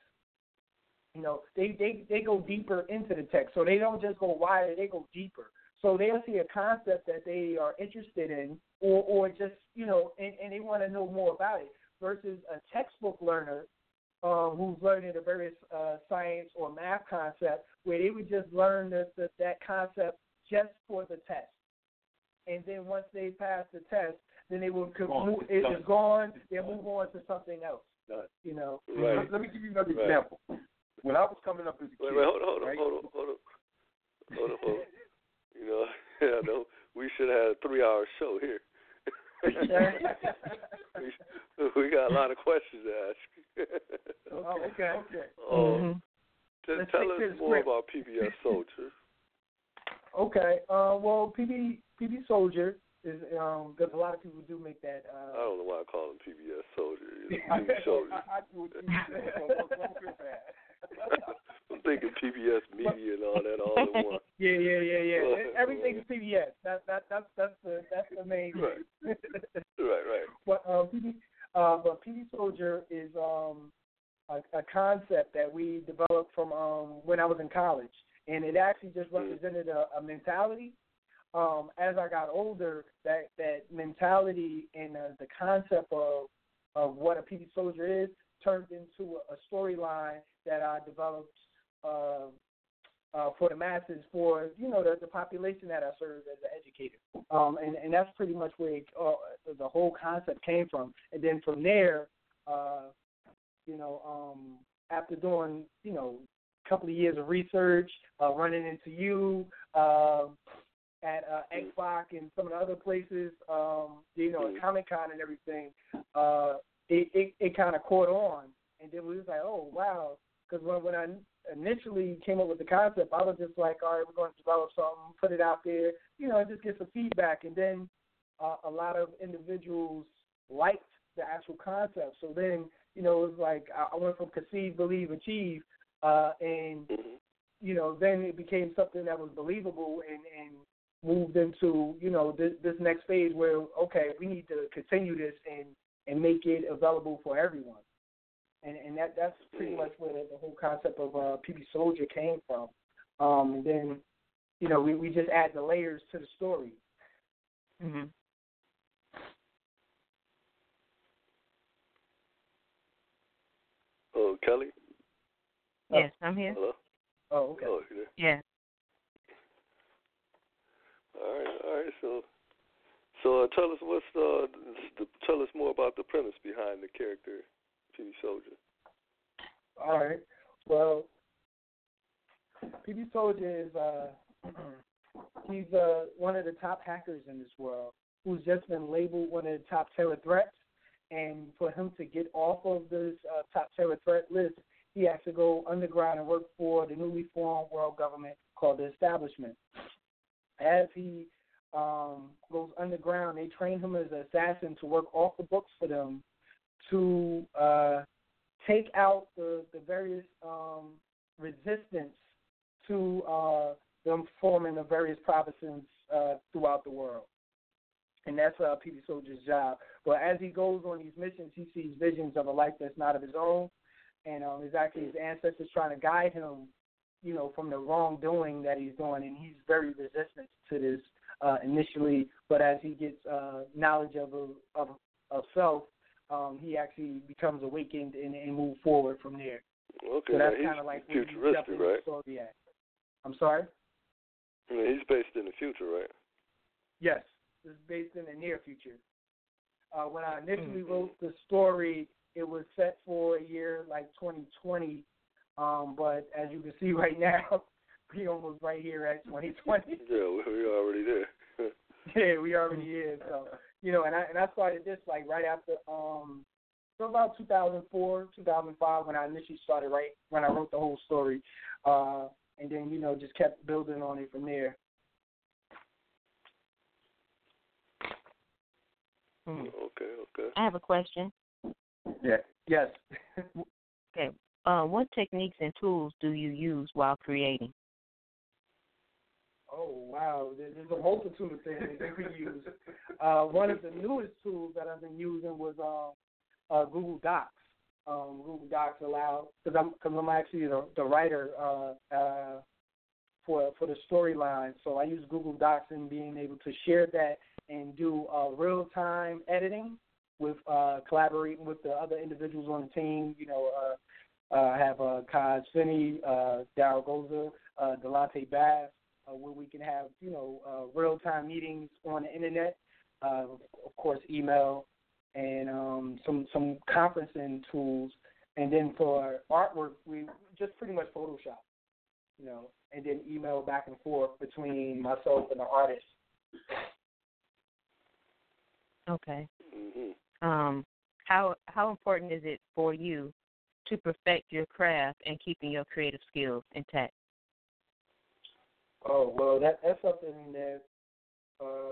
[SPEAKER 7] You know, they, they, they go deeper into the text, so they don't just go wider; they go deeper. So they'll see a concept that they are interested in, or or just you know, and, and they want to know more about it. Versus a textbook learner um, who's learning a various uh, science or math concept, where they would just learn the, the, that concept just for the test. And then once they pass the test, then they will move, it is gone. They'll move on to something else. You know.
[SPEAKER 5] Right.
[SPEAKER 8] Let, let me give you another
[SPEAKER 5] Right.
[SPEAKER 8] example. When I was coming up as a
[SPEAKER 5] Wait,
[SPEAKER 8] kid,
[SPEAKER 5] wait, hold on, hold on,
[SPEAKER 8] right?
[SPEAKER 5] hold on, hold on. hold on, hold on. You know, yeah, no, we should have a three-hour show here. we, we got a lot of questions to ask.
[SPEAKER 7] Oh, okay, okay.
[SPEAKER 5] Uh,
[SPEAKER 6] Mm-hmm.
[SPEAKER 5] t-
[SPEAKER 7] Let's
[SPEAKER 5] tell
[SPEAKER 7] stick
[SPEAKER 5] us
[SPEAKER 7] to the
[SPEAKER 5] more
[SPEAKER 7] script.
[SPEAKER 5] about P B S Soldier.
[SPEAKER 7] Okay. Uh, well, P B P B Soldier is um because a lot of people do make that. Uh,
[SPEAKER 5] I don't know why I call him P B S Soldier. It's
[SPEAKER 8] I,
[SPEAKER 5] P B Soldier.
[SPEAKER 8] I, I do what you said. So don't, don't feel bad.
[SPEAKER 5] I'm thinking P B S Media and all that all in one.
[SPEAKER 7] Yeah, yeah, yeah, yeah.
[SPEAKER 5] Well,
[SPEAKER 7] Everything is P B S. That that that's that's the that's the main
[SPEAKER 5] Right.
[SPEAKER 7] thing.
[SPEAKER 5] Right, right.
[SPEAKER 7] But um, P B uh, but P B Soldier is um a, a concept that we developed from um when I was in college, and it actually just represented a, a mentality. Um, as I got older, that that mentality and uh, the concept of of what a P B Soldier is turned into a, a storyline that I developed uh, uh, for the masses, for you know the, the population that I serve as an educator, um, and and that's pretty much where it, uh, the whole concept came from. And then from there, uh, you know, um, after doing you know a couple of years of research, uh, running into you. Uh, at uh, Xbox and some of the other places, um, you know, at Comic Con and everything, uh, it, it, it kind of caught on. And then we was like, oh, wow. Because when, when I initially came up with the concept, I was just like, all right, we're going to develop something, put it out there, you know, and just get some feedback. And then uh, a lot of individuals liked the actual concept. So then, you know, it was like I, I went from conceive, believe, achieve, uh, and, you know, then it became something that was believable and, and moved into, you know, this, this next phase where, okay, we need to continue this and, and make it available for everyone. And and that that's pretty much where the, the whole concept of uh, P B Soldier came from. Um, and then, you know, we, we just add the layers to the story.
[SPEAKER 6] Mm-hmm.
[SPEAKER 5] Oh, Kelly?
[SPEAKER 6] Yes, I'm here.
[SPEAKER 5] Hello?
[SPEAKER 7] Oh, okay.
[SPEAKER 5] Oh, you there?
[SPEAKER 6] Yeah.
[SPEAKER 5] All right, all right. So, so uh, tell us what's the, the tell us more about the premise behind the character P B Soldier.
[SPEAKER 7] All right. Well, P B Soldier is uh, he's uh, one of the top hackers in this world who's just been labeled one of the top terror threats. And for him to get off of this uh, top terror threat list, he has to go underground and work for the newly formed world government called the Establishment. As he um, goes underground, they train him as an assassin to work off the books for them to uh, take out the, the various um, resistance to uh, them forming the various provinces uh, throughout the world. And that's uh, P B Soldier's job. But as he goes on these missions, he sees visions of a life that's not of his own. And um, it's actually his ancestors trying to guide him, you know, from the wrongdoing that he's doing. And he's very resistant to this uh, initially. But as he gets uh, knowledge of, of, of self, um, he actually becomes awakened and, and move forward from there.
[SPEAKER 5] Okay,
[SPEAKER 7] so that's
[SPEAKER 5] now
[SPEAKER 7] kind of like
[SPEAKER 5] he's futuristic, right?
[SPEAKER 7] Story at. I'm sorry?
[SPEAKER 5] I mean, he's based in the future, right?
[SPEAKER 7] Yes. It's based in the near future. Uh, when I initially
[SPEAKER 6] Mm-hmm.
[SPEAKER 7] wrote the story, it was set for a year like twenty twenty, um, but as you can see right now, we almost right here at twenty twenty.
[SPEAKER 5] Yeah, we're already there.
[SPEAKER 7] Yeah, we already is. So you know, and I and I started this like right after, um, so about two thousand four, two thousand five when I initially started right when I wrote the whole story, uh, and then you know just kept building on it from there.
[SPEAKER 6] Mm.
[SPEAKER 5] Okay, okay.
[SPEAKER 6] I have a question.
[SPEAKER 7] Yeah. Yes.
[SPEAKER 6] Okay. Uh, what techniques and tools do you use while creating?
[SPEAKER 7] Oh, wow. There's a multitude of things that we use. Uh, one of the newest tools that I've been using was um, uh, Google Docs. Um, Google Docs allow, because I'm, cause I'm actually the, the writer uh, uh, for for the storyline, so I use Google Docs and being able to share that and do uh, real-time editing with uh, collaborating with the other individuals on the team. You know, uh, uh, I have uh, Kaz Finney, uh, Daryl Goza, uh, Delonte Bass, uh, where we can have, you know, uh, real-time meetings on the internet, uh, of course, email, and um, some, some conferencing tools. And then for artwork, we just pretty much Photoshop. you know, and then email back and forth between myself and the artist.
[SPEAKER 6] Okay.
[SPEAKER 5] Mm-hmm.
[SPEAKER 6] Um, how how important is it for you to perfect your craft and keeping your creative skills intact?
[SPEAKER 7] Oh well, that that's something that uh,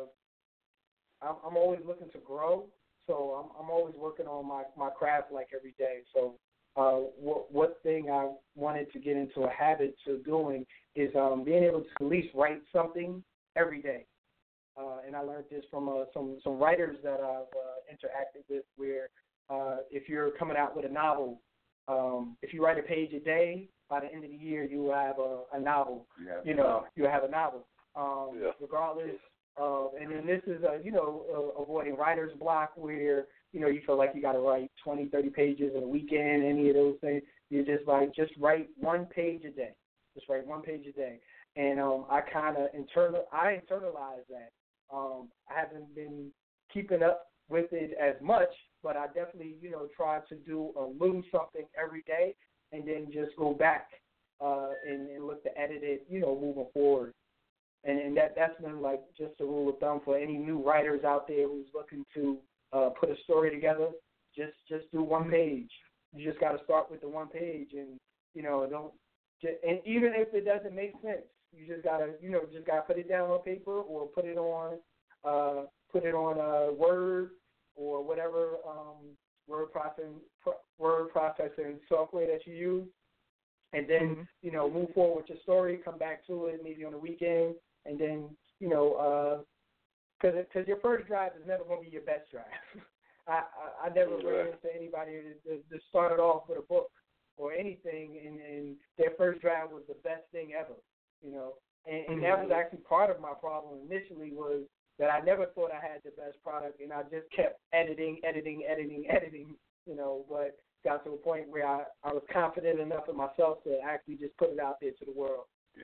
[SPEAKER 7] I'm, I'm always looking to grow. So I'm I'm always working on my, my craft like every day. So uh, what what thing I wanted to get into a habit to doing is um, being able to at least write something every day. Uh, and I learned this from uh, some some writers that I've uh, interacted with, where uh, if you're coming out with a novel, um, if you write a page a day, by the end of the year you will have a, a novel.
[SPEAKER 8] Yeah.
[SPEAKER 7] You know, you will have a novel. Um,
[SPEAKER 5] Yeah.
[SPEAKER 7] Regardless of, and then this is uh, you know uh, avoiding writer's block, where you know you feel like you got to write twenty, thirty pages in a weekend. Any of those things, you just like just write one page a day. Just write one page a day. And um, I kind of internal, I internalize that. Um, I haven't been keeping up with it as much, but I definitely, you know, try to do a little something every day, and then just go back uh, and, and look to edit it, you know, moving forward. And, and that that's been like just a rule of thumb for any new writers out there who's looking to uh, put a story together. Just just do one page. You just got to start with the one page, and you know, don't. And even if it doesn't make sense, you just gotta, you know, just gotta put it down on paper or put it on, uh, put it on a Word or whatever um, word processing word processing software that you use, and then
[SPEAKER 6] Mm-hmm.
[SPEAKER 7] you know move forward with your story. Come back to it maybe on the weekend, and then you know, because uh, because your first drive is never going to be your best drive. I, I I never ran into anybody that, that started off with a book or anything, and, and their first draft was the best thing ever, you know. And, and that was actually part of my problem initially, was that I never thought I had the best product, and I just kept editing, editing, editing, editing, you know, but got to a point where I, I was confident enough in myself to actually just put it out there to the world.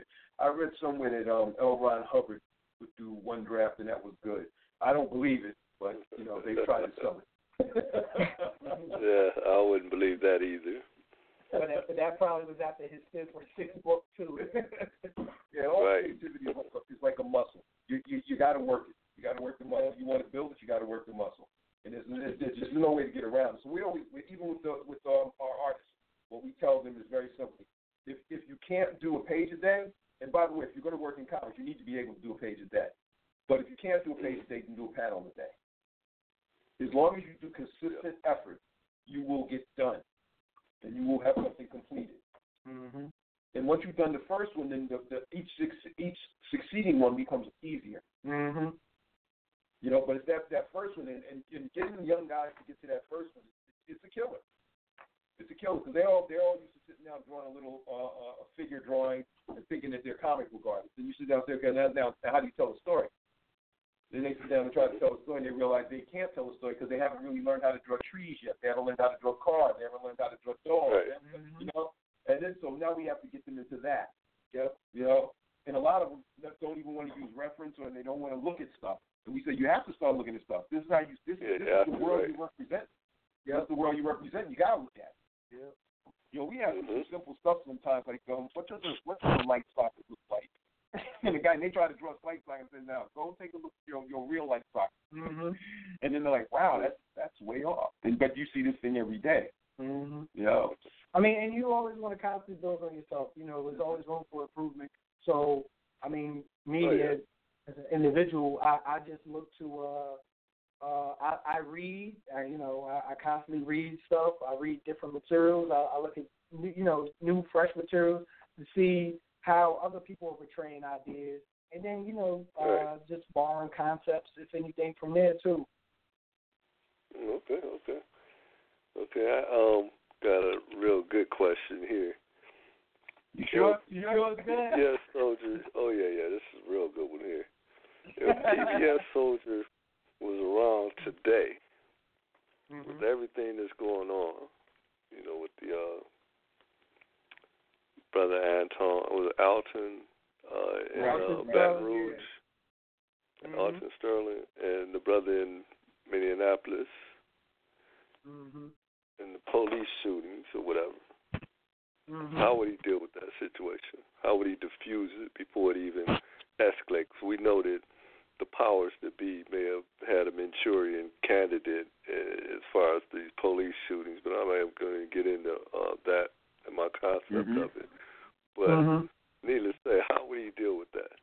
[SPEAKER 8] I read somewhere that um, L. Ron Hubbard would do one draft, and that was good. I don't believe it, but, you know, they tried to sell it.
[SPEAKER 5] Yeah, I wouldn't believe that either.
[SPEAKER 7] But that, but that probably was after his fifth or sixth book too.
[SPEAKER 8] Yeah, all
[SPEAKER 5] Right.
[SPEAKER 8] creativity is like, is like a muscle. You you, you got to work it. You got to work the muscle. You want to build it, you got to work the muscle. And there's, there's, there's just no way to get around it. So we always, we, even with the, with um, our artists, what we tell them is very simple. If if you can't do a page a day, and by the way, if you're going to work in college, you need to be able to do a page a day. But if you can't do a page a day, you can do a panel a day. As long as you do consistent effort, you will get done, and you will have something completed.
[SPEAKER 7] Mm-hmm.
[SPEAKER 8] And once you've done the first one, then the, the, each each succeeding one becomes easier.
[SPEAKER 7] Mm-hmm.
[SPEAKER 8] You know, but it's that, that first one, and, and, and getting the young guys to get to that first one, it's, it's a killer. It's a killer, because they all they're all used to sitting down drawing a little uh, a figure drawing and thinking that they're comic book artists. And you sit down and say, okay, now, now how do you tell a story? Then they sit down and try to tell a story, and they realize they can't tell a story because they haven't really learned how to draw trees yet. They haven't learned how to draw cars. They haven't learned how to draw dogs.
[SPEAKER 5] Right.
[SPEAKER 8] Mm-hmm. You know, and then so now we have to get them into that. Yep. You know, and a lot of them don't even want to use reference, or they don't want to look at stuff. And we say you have to start looking at stuff. This is how you. This,
[SPEAKER 5] Yeah,
[SPEAKER 8] this
[SPEAKER 5] yeah,
[SPEAKER 8] is the world
[SPEAKER 5] right.
[SPEAKER 8] you represent. Yeah, that's the world you represent. You gotta look at. It. Yeah. You know, we have
[SPEAKER 5] Mm-hmm.
[SPEAKER 8] some simple stuff sometimes, like um, what does a what does a light socket look like? And the guy, and they try to draw a light socket and say, "Now, go take a look at your your real light socket."
[SPEAKER 7] Mm-hmm.
[SPEAKER 8] And then they're like, "Wow, that's that's way off." And but you see this thing every day.
[SPEAKER 7] Mm-hmm.
[SPEAKER 8] You know.
[SPEAKER 7] I mean, and you always want to constantly build on yourself. You know, there's always room for improvement. So, I mean, me
[SPEAKER 5] Oh, yeah.
[SPEAKER 7] as, as an individual, I, I just look to, uh, uh, I, I read, I, you know, I, I constantly read stuff. I read different materials. I, I look at, you know, new, fresh materials to see how other people are portraying ideas. And then, you know, uh,
[SPEAKER 5] Right.
[SPEAKER 7] just borrowing concepts, if anything, from there, too.
[SPEAKER 5] Okay, okay. Okay, I um got a real good question here.
[SPEAKER 8] You sure?
[SPEAKER 7] You sure it's good?
[SPEAKER 5] P B S Soldier. Oh, yeah, yeah, this is a real good one here. If P B S Soldier was around today,
[SPEAKER 7] Mm-hmm.
[SPEAKER 5] with everything that's going on, you know, with the uh, brother Anton, was it Alton uh, in
[SPEAKER 7] Alton
[SPEAKER 5] uh, Baton
[SPEAKER 7] Sterling,
[SPEAKER 5] Rouge,
[SPEAKER 7] yeah. Mhm.
[SPEAKER 5] Alton Sterling, and the brother in Minneapolis,
[SPEAKER 7] Mm-hmm.
[SPEAKER 5] and the police shootings or whatever.
[SPEAKER 7] Mm-hmm.
[SPEAKER 5] How would he deal with that situation? How would he diffuse it before it even escalates? We know that the powers that be may have had a Manchurian candidate as far as these police shootings, but I'm not going to get into uh, that and my concept
[SPEAKER 7] mm-hmm.
[SPEAKER 5] of it. But
[SPEAKER 7] mm-hmm.
[SPEAKER 5] needless to say, how would he deal with that?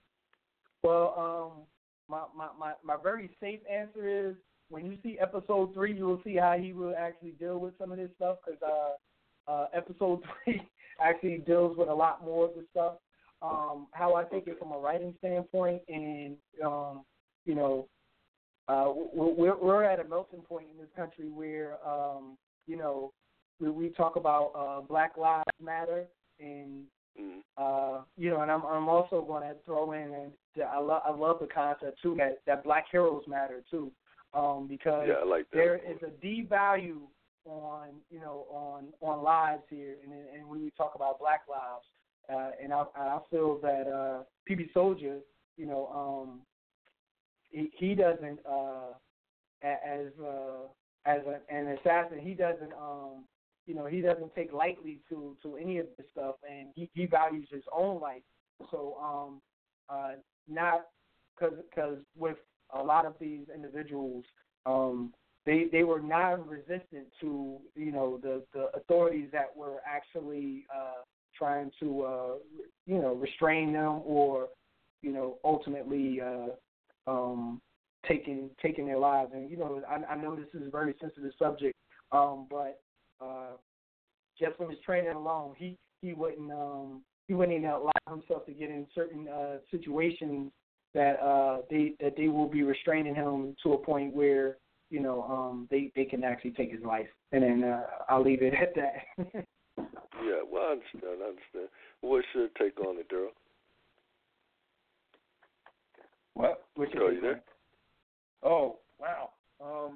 [SPEAKER 7] Well, um, my, my, my, my very safe answer is when you see episode three, you will see how he will actually deal with some of this stuff because uh, uh, episode three actually deals with a lot more of the stuff. Um, how I take it from a writing standpoint, and um, you know, uh, we're we're at a melting point in this country where um, you know we, we talk about uh, Black Lives Matter, and uh, you know, and I'm I'm also going to throw in, and I love I love the concept too that, that Black heroes matter too, um, because
[SPEAKER 5] yeah, I like that.
[SPEAKER 7] there is a devalue on you know on on lives here, and and when we talk about Black lives. Uh, and I, I feel that uh, P B Soldier, you know, um, he, he doesn't, uh, as uh, as a, an assassin, he doesn't, um, you know, he doesn't take lightly to, to any of this stuff, and he, he values his own life. So, um, uh, not because with a lot of these individuals, um, they they were non-resistant to, you know, the, the authorities that were actually uh, trying to, uh, you know, restrain them or, you know, ultimately uh, um, taking taking their lives. And, you know, I, I know this is a very sensitive subject, um, but uh, just from his training alone, he, he wouldn't um, he wouldn't even allow himself to get in certain uh, situations that uh, they that they will be restraining him to a point where, you know, um, they, they can actually take his life. And then uh, I'll leave it at that.
[SPEAKER 5] Yeah, well, I understand. I understand. What's your take on it, Daryl?
[SPEAKER 8] What?
[SPEAKER 7] What's
[SPEAKER 5] Daryl,
[SPEAKER 7] your
[SPEAKER 5] you there?
[SPEAKER 8] Oh, wow. Um,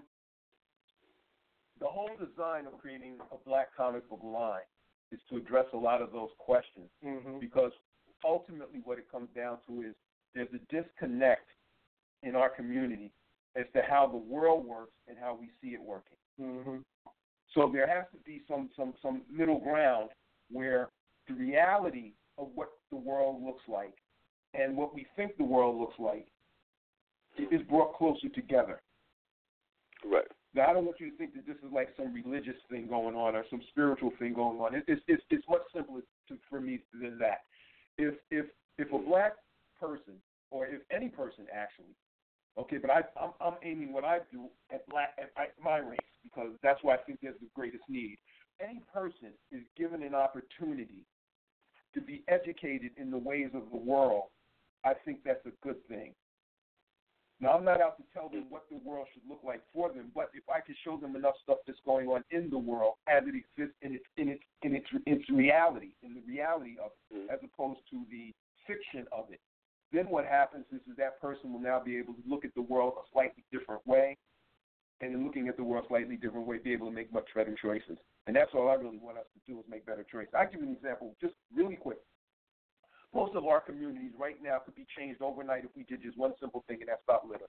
[SPEAKER 8] the whole design of creating a Black comic book line is to address a lot of those questions,
[SPEAKER 7] mm-hmm.
[SPEAKER 8] because ultimately what it comes down to is there's a disconnect in our community as to how the world works and how we see it working.
[SPEAKER 7] Mm-hmm.
[SPEAKER 8] So there has to be some, some, some middle ground where the reality of what the world looks like and what we think the world looks like is brought closer together.
[SPEAKER 5] Right.
[SPEAKER 8] Now, I don't want you to think that this is like some religious thing going on or some spiritual thing going on. It, it's, it's, it's much simpler to, for me than that. If, if, if a Black person, or if any person actually, okay, but I, I'm, I'm aiming what I do at, black, at my race because that's why I think there's the greatest need. Any person is given an opportunity to be educated in the ways of the world. I think that's a good thing. Now, I'm not out to tell them what the world should look like for them, but if I can show them enough stuff that's going on in the world as it exists in its in its in its its reality, in the reality of it, as opposed to the fiction of it, then what happens is, is that person will now be able to look at the world a slightly different way, and in looking at the world a slightly different way, be able to make much better choices. And that's all I really want us to do is make better choices. I'll give you an example just really quick. Most of our communities right now could be changed overnight if we did just one simple thing, and that's stop littering.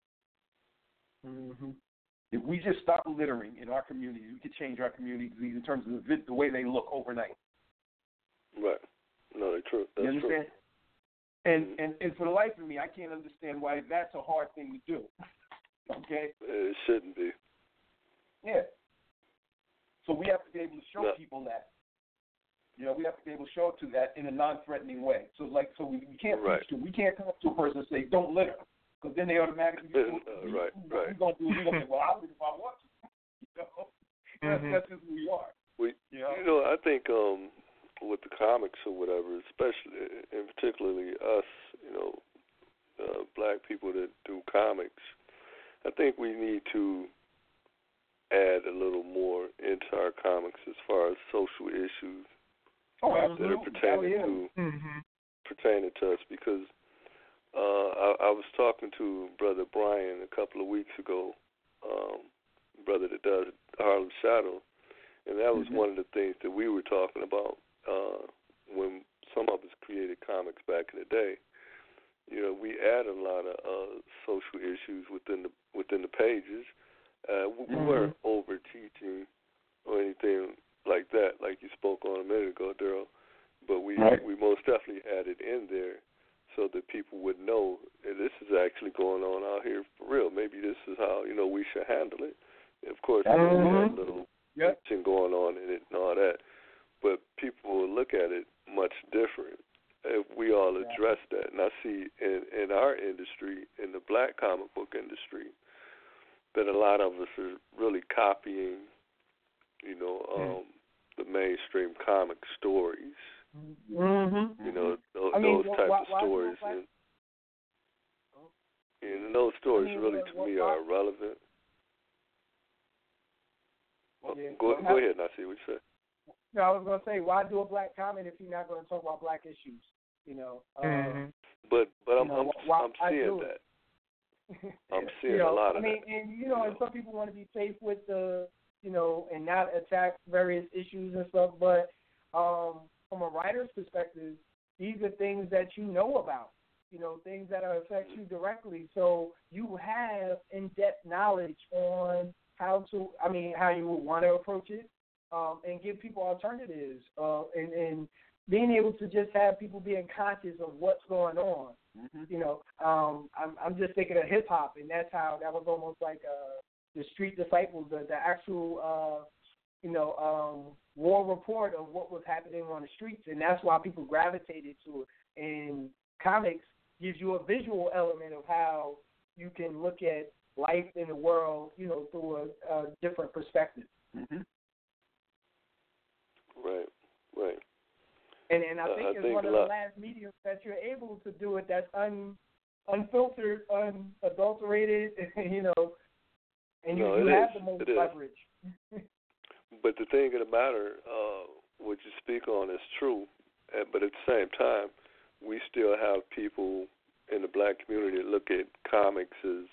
[SPEAKER 7] Mm-hmm.
[SPEAKER 8] If we just stop littering in our communities, we could change our communities in terms of the, the way they look overnight.
[SPEAKER 5] Right. No, that's true. That's
[SPEAKER 8] you understand?
[SPEAKER 5] True.
[SPEAKER 8] And, and and for the life of me, I can't understand why that's a hard thing to do. Okay?
[SPEAKER 5] It shouldn't be.
[SPEAKER 8] Yeah. So we have to be able to show
[SPEAKER 5] no.
[SPEAKER 8] people that. You know, we have to be able to show it to that in a non-threatening way. So, like, so we, we can't
[SPEAKER 5] right.
[SPEAKER 8] teach them. We can't come up to a person and say, "Don't litter," because then they automatically,
[SPEAKER 5] no,
[SPEAKER 8] we,
[SPEAKER 5] right,
[SPEAKER 8] we,
[SPEAKER 5] right.
[SPEAKER 8] We're gonna do. We're gonna say, "Well, I'll litter if I want to." You know, that's,
[SPEAKER 7] mm-hmm.
[SPEAKER 8] that's just who we are.
[SPEAKER 5] We,
[SPEAKER 8] you know,
[SPEAKER 5] you know, I think um, with the comics or whatever, especially and particularly us, you know, uh, Black people that do comics, I think we need to add a little more into our comics as far as social issues.
[SPEAKER 8] Oh,
[SPEAKER 5] that are pertaining
[SPEAKER 8] oh, yeah.
[SPEAKER 5] to
[SPEAKER 7] mm-hmm.
[SPEAKER 5] pertaining to us, because uh, I, I was talking to Brother Brian a couple of weeks ago, um, brother that does Harlem Shadow, and that was
[SPEAKER 8] mm-hmm.
[SPEAKER 5] one of the things that we were talking about uh, when some of us created comics back in the day. You know, we add a lot of uh, social issues within the within the pages. Uh, we
[SPEAKER 8] mm-hmm.
[SPEAKER 5] weren't over teaching or anything like that, like you spoke on a minute ago, Daryl. But we
[SPEAKER 8] right.
[SPEAKER 5] we most definitely had it in there so that people would know hey, this is actually going on out here for real. Maybe this is how, you know, we should handle it. Of course, you know, we had little
[SPEAKER 8] yep.
[SPEAKER 5] thing going on in it and all that. But people will look at it much different if we all address that. And I see in, in our industry, in the black comic book industry, that a lot of us are really copying, you know, um, the mainstream comic stories.
[SPEAKER 7] Mm-hmm.
[SPEAKER 5] You know, those,
[SPEAKER 7] I mean,
[SPEAKER 5] those type
[SPEAKER 7] why,
[SPEAKER 5] of
[SPEAKER 7] why
[SPEAKER 5] stories.
[SPEAKER 7] why,
[SPEAKER 5] and, and those stories
[SPEAKER 7] I mean,
[SPEAKER 5] really,
[SPEAKER 7] what,
[SPEAKER 5] to
[SPEAKER 7] what,
[SPEAKER 5] me,
[SPEAKER 7] why,
[SPEAKER 5] are irrelevant. Well,
[SPEAKER 7] yeah.
[SPEAKER 5] go,
[SPEAKER 7] well,
[SPEAKER 5] go ahead and I see what you say.
[SPEAKER 7] No, I was going to say, why do a black comment if you're not going to talk about black issues? You know.
[SPEAKER 6] Mm-hmm.
[SPEAKER 7] Um,
[SPEAKER 5] But but I'm
[SPEAKER 7] you know,
[SPEAKER 5] I'm,
[SPEAKER 7] why,
[SPEAKER 5] I'm
[SPEAKER 7] I
[SPEAKER 5] seeing
[SPEAKER 7] do
[SPEAKER 5] that.
[SPEAKER 7] it.
[SPEAKER 5] I'm seeing
[SPEAKER 7] you know,
[SPEAKER 5] a lot
[SPEAKER 7] I
[SPEAKER 5] of
[SPEAKER 7] mean,
[SPEAKER 5] that.
[SPEAKER 7] and you know,
[SPEAKER 5] you
[SPEAKER 7] and some people want to be safe with the, you know, and not attack various issues and stuff. But um, from a writer's perspective, these are things that you know about. You know, things that affect you directly. So you have in-depth knowledge on how to, I mean, how you would want to approach it, um, and give people alternatives, uh, and, and being able to just have people being conscious of what's going on.
[SPEAKER 8] Mm-hmm.
[SPEAKER 7] You know, um, I'm, I'm just thinking of hip hop, and that's how that was almost like uh, the Street Disciples, the, the actual, uh, you know, um, war report of what was happening on the streets, and that's why people gravitated to it. And comics gives you a visual element of how you can look at life in the world, you know, through a, a different perspective.
[SPEAKER 8] Mm-hmm.
[SPEAKER 5] Right, right.
[SPEAKER 7] And and I
[SPEAKER 5] Uh,
[SPEAKER 7] think
[SPEAKER 5] I
[SPEAKER 7] it's
[SPEAKER 5] think
[SPEAKER 7] one
[SPEAKER 5] a
[SPEAKER 7] of the
[SPEAKER 5] lot-
[SPEAKER 7] last mediums that you're able to do it that's un, unfiltered, unadulterated, you know, and you,
[SPEAKER 5] No,
[SPEAKER 7] you
[SPEAKER 5] it
[SPEAKER 7] have
[SPEAKER 5] is.
[SPEAKER 7] the most
[SPEAKER 5] It is.
[SPEAKER 7] leverage.
[SPEAKER 5] But the thing of the matter, uh, what you speak on is true. Uh, but at the same time, we still have people in the black community that look at comics as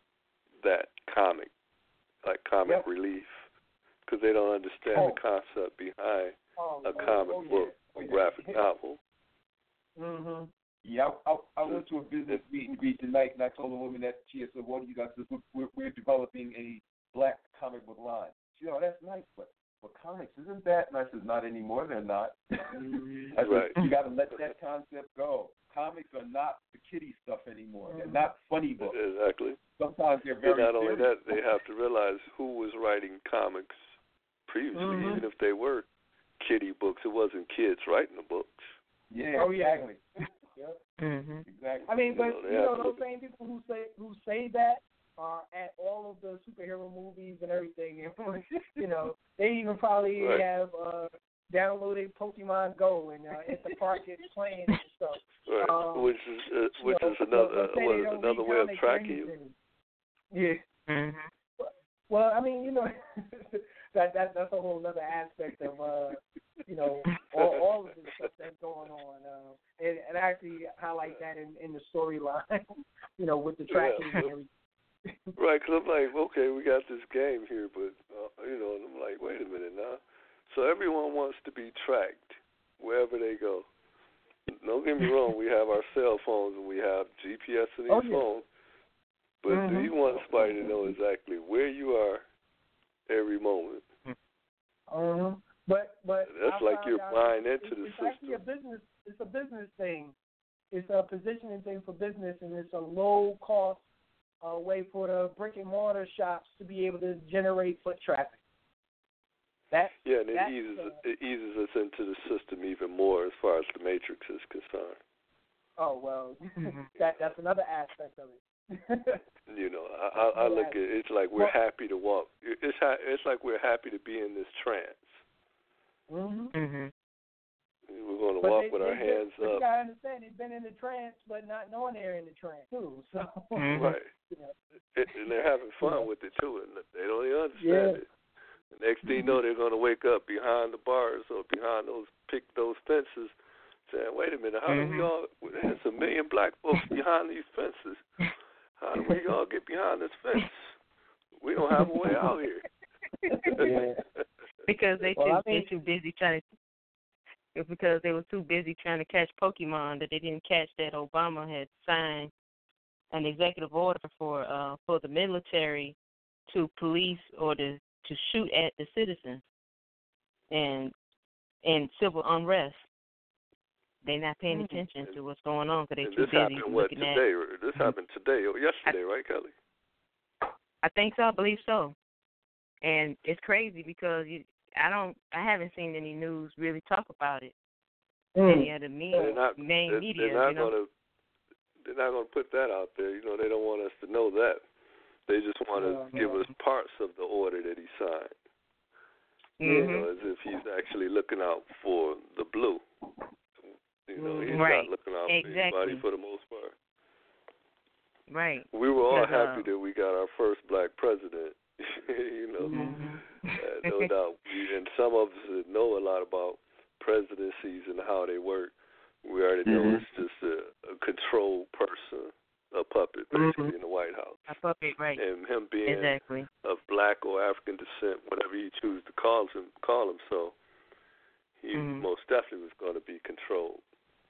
[SPEAKER 5] that comic, like comic
[SPEAKER 7] Yep.
[SPEAKER 5] relief, because they don't understand
[SPEAKER 7] Oh.
[SPEAKER 5] the concept behind
[SPEAKER 7] Oh,
[SPEAKER 5] a
[SPEAKER 7] oh,
[SPEAKER 5] comic
[SPEAKER 7] oh, yeah.
[SPEAKER 5] book,
[SPEAKER 7] Oh,
[SPEAKER 5] a
[SPEAKER 7] yeah.
[SPEAKER 5] graphic novel.
[SPEAKER 7] Mm-hmm.
[SPEAKER 8] Yeah, I, I, I went to a business meet and greet tonight, and I told a woman that she had said, "What do you guys do? We're, we're developing a black comic book line." She said, "Oh, that's nice, but but comics isn't that?" And I said, "Not anymore. They're not." I said,
[SPEAKER 5] Right.
[SPEAKER 8] "You got to let that concept go. Comics are not the kiddie stuff anymore. They're not funny books.
[SPEAKER 5] Exactly.
[SPEAKER 8] Sometimes they're
[SPEAKER 5] And
[SPEAKER 8] very
[SPEAKER 5] not only
[SPEAKER 8] serious."
[SPEAKER 5] that, they have to realize who was writing comics previously,
[SPEAKER 7] Mhm.
[SPEAKER 5] even if they were kiddie books. It wasn't kids writing the books.
[SPEAKER 8] Yeah,
[SPEAKER 7] Oh, yeah.
[SPEAKER 8] exactly.
[SPEAKER 7] Yep.
[SPEAKER 6] Mm-hmm.
[SPEAKER 8] Exactly.
[SPEAKER 7] I mean,
[SPEAKER 5] You
[SPEAKER 7] but
[SPEAKER 5] know, they
[SPEAKER 7] you
[SPEAKER 5] have
[SPEAKER 7] know
[SPEAKER 5] to
[SPEAKER 7] those
[SPEAKER 5] look at-
[SPEAKER 7] same people who say who say that are at all of the superhero movies and everything. And, you know, they even probably
[SPEAKER 5] Right.
[SPEAKER 7] have uh, downloaded Pokemon Go and uh, at the park it's playing and stuff.
[SPEAKER 5] Right.
[SPEAKER 7] Um,
[SPEAKER 5] which is uh, which
[SPEAKER 7] you know,
[SPEAKER 5] is another
[SPEAKER 7] let's say
[SPEAKER 5] what
[SPEAKER 7] they
[SPEAKER 5] is
[SPEAKER 7] don't
[SPEAKER 5] another
[SPEAKER 7] read
[SPEAKER 5] way of
[SPEAKER 7] comics or
[SPEAKER 5] tracking you.
[SPEAKER 7] anything. Yeah.
[SPEAKER 6] Mm-hmm.
[SPEAKER 7] Well, I mean, you know, that that that's a whole other aspect of uh, you know, all, all of the stuff that's going on, uh, and, and I actually highlight that in, in the storyline, you know, with the tracking
[SPEAKER 5] Yeah.
[SPEAKER 7] and everything.
[SPEAKER 5] Right, because I'm like, okay, we got this game here, but uh, you know, and I'm like, wait a minute now. So everyone wants to be tracked wherever they go. Don't get me wrong, we have our cell phones and we have G P S in these
[SPEAKER 7] Oh, yeah.
[SPEAKER 5] phones. But do
[SPEAKER 7] Mhm.
[SPEAKER 5] you want somebody to know exactly where you are every moment?
[SPEAKER 7] Uh-huh. But but
[SPEAKER 5] That's
[SPEAKER 7] I
[SPEAKER 5] like
[SPEAKER 7] found
[SPEAKER 5] you're
[SPEAKER 7] out
[SPEAKER 5] buying
[SPEAKER 7] it's,
[SPEAKER 5] into the
[SPEAKER 7] it's actually a
[SPEAKER 5] system.
[SPEAKER 7] business. It's a business thing. It's a positioning thing for business, and it's a low cost uh, way for the brick and mortar shops to be able to generate foot traffic. That
[SPEAKER 5] Yeah, and it
[SPEAKER 7] that's,
[SPEAKER 5] eases
[SPEAKER 7] uh,
[SPEAKER 5] it eases us into the system even more as far as the matrix is concerned.
[SPEAKER 7] oh well,
[SPEAKER 6] Mhm.
[SPEAKER 7] that that's another aspect of it.
[SPEAKER 5] You know, I, I, I look at it, it's like we're
[SPEAKER 7] Well-
[SPEAKER 5] happy to walk. It's ha- it's like we're happy to be in this trance.
[SPEAKER 7] mm-hmm.
[SPEAKER 6] Mm-hmm.
[SPEAKER 5] We're going to
[SPEAKER 7] But
[SPEAKER 5] walk
[SPEAKER 7] they,
[SPEAKER 5] with
[SPEAKER 7] they
[SPEAKER 5] our
[SPEAKER 7] been-
[SPEAKER 5] hands
[SPEAKER 7] but you
[SPEAKER 5] up.
[SPEAKER 7] gotta understand, they've been in the trance, but not knowing they're in the trance too. So
[SPEAKER 6] Mhm.
[SPEAKER 5] Right.
[SPEAKER 7] you know.
[SPEAKER 5] It, and they're having fun with it too, and they don't even understand
[SPEAKER 7] Yeah.
[SPEAKER 5] it. The next thing you know, they're going to wake up behind the bars or behind those pick those fences, saying, "Wait a minute, how do we
[SPEAKER 6] Mhm.
[SPEAKER 5] all? There's a million black folks behind these fences. How do we all get behind this fence? We don't have a way out here."
[SPEAKER 7] Yeah.
[SPEAKER 6] Because they
[SPEAKER 7] Well,
[SPEAKER 6] too
[SPEAKER 7] I
[SPEAKER 6] they
[SPEAKER 7] mean-
[SPEAKER 6] too busy trying to. It's because they were too busy trying to catch Pokemon that they didn't catch that Obama had signed an executive order for uh for the military to police or to to shoot at the citizens. and and civil unrest. They're not paying attention to what's going on because they're too
[SPEAKER 5] this
[SPEAKER 6] busy
[SPEAKER 5] happened, what,
[SPEAKER 6] looking
[SPEAKER 5] today?
[SPEAKER 6] at.
[SPEAKER 5] This happened today or yesterday,
[SPEAKER 6] I,
[SPEAKER 5] right, Kelly?
[SPEAKER 6] I think so. I believe so. And it's crazy because you, I don't, I haven't seen any news really talk about it. Mm. Any of the main,
[SPEAKER 5] they're not,
[SPEAKER 6] main
[SPEAKER 5] they're,
[SPEAKER 6] media,
[SPEAKER 5] they're not
[SPEAKER 6] you know.
[SPEAKER 5] Gonna, they're not going to put that out there. You know, they don't want us to know that. They just want to
[SPEAKER 7] yeah,
[SPEAKER 5] give
[SPEAKER 7] yeah.
[SPEAKER 5] us parts of the order that he signed.
[SPEAKER 6] Mm-hmm.
[SPEAKER 5] You know, as if he's actually looking out for the blue. You know, he's
[SPEAKER 6] right.
[SPEAKER 5] not looking out
[SPEAKER 6] exactly.
[SPEAKER 5] for anybody for the most part.
[SPEAKER 6] Right.
[SPEAKER 5] We were all
[SPEAKER 6] uh,
[SPEAKER 5] happy that we got our first black president. you know,
[SPEAKER 6] mm-hmm.
[SPEAKER 5] uh, no doubt. We, and some of us that know a lot about presidencies and how they work, we already know
[SPEAKER 6] mm-hmm.
[SPEAKER 5] it's just a, a controlled person, a puppet, basically,
[SPEAKER 6] mm-hmm.
[SPEAKER 5] in the White House.
[SPEAKER 6] A puppet, right.
[SPEAKER 5] And him being
[SPEAKER 6] exactly.
[SPEAKER 5] of black or African descent, whatever he chooses to call him, call him so, he mm-hmm. most definitely was going to be controlled.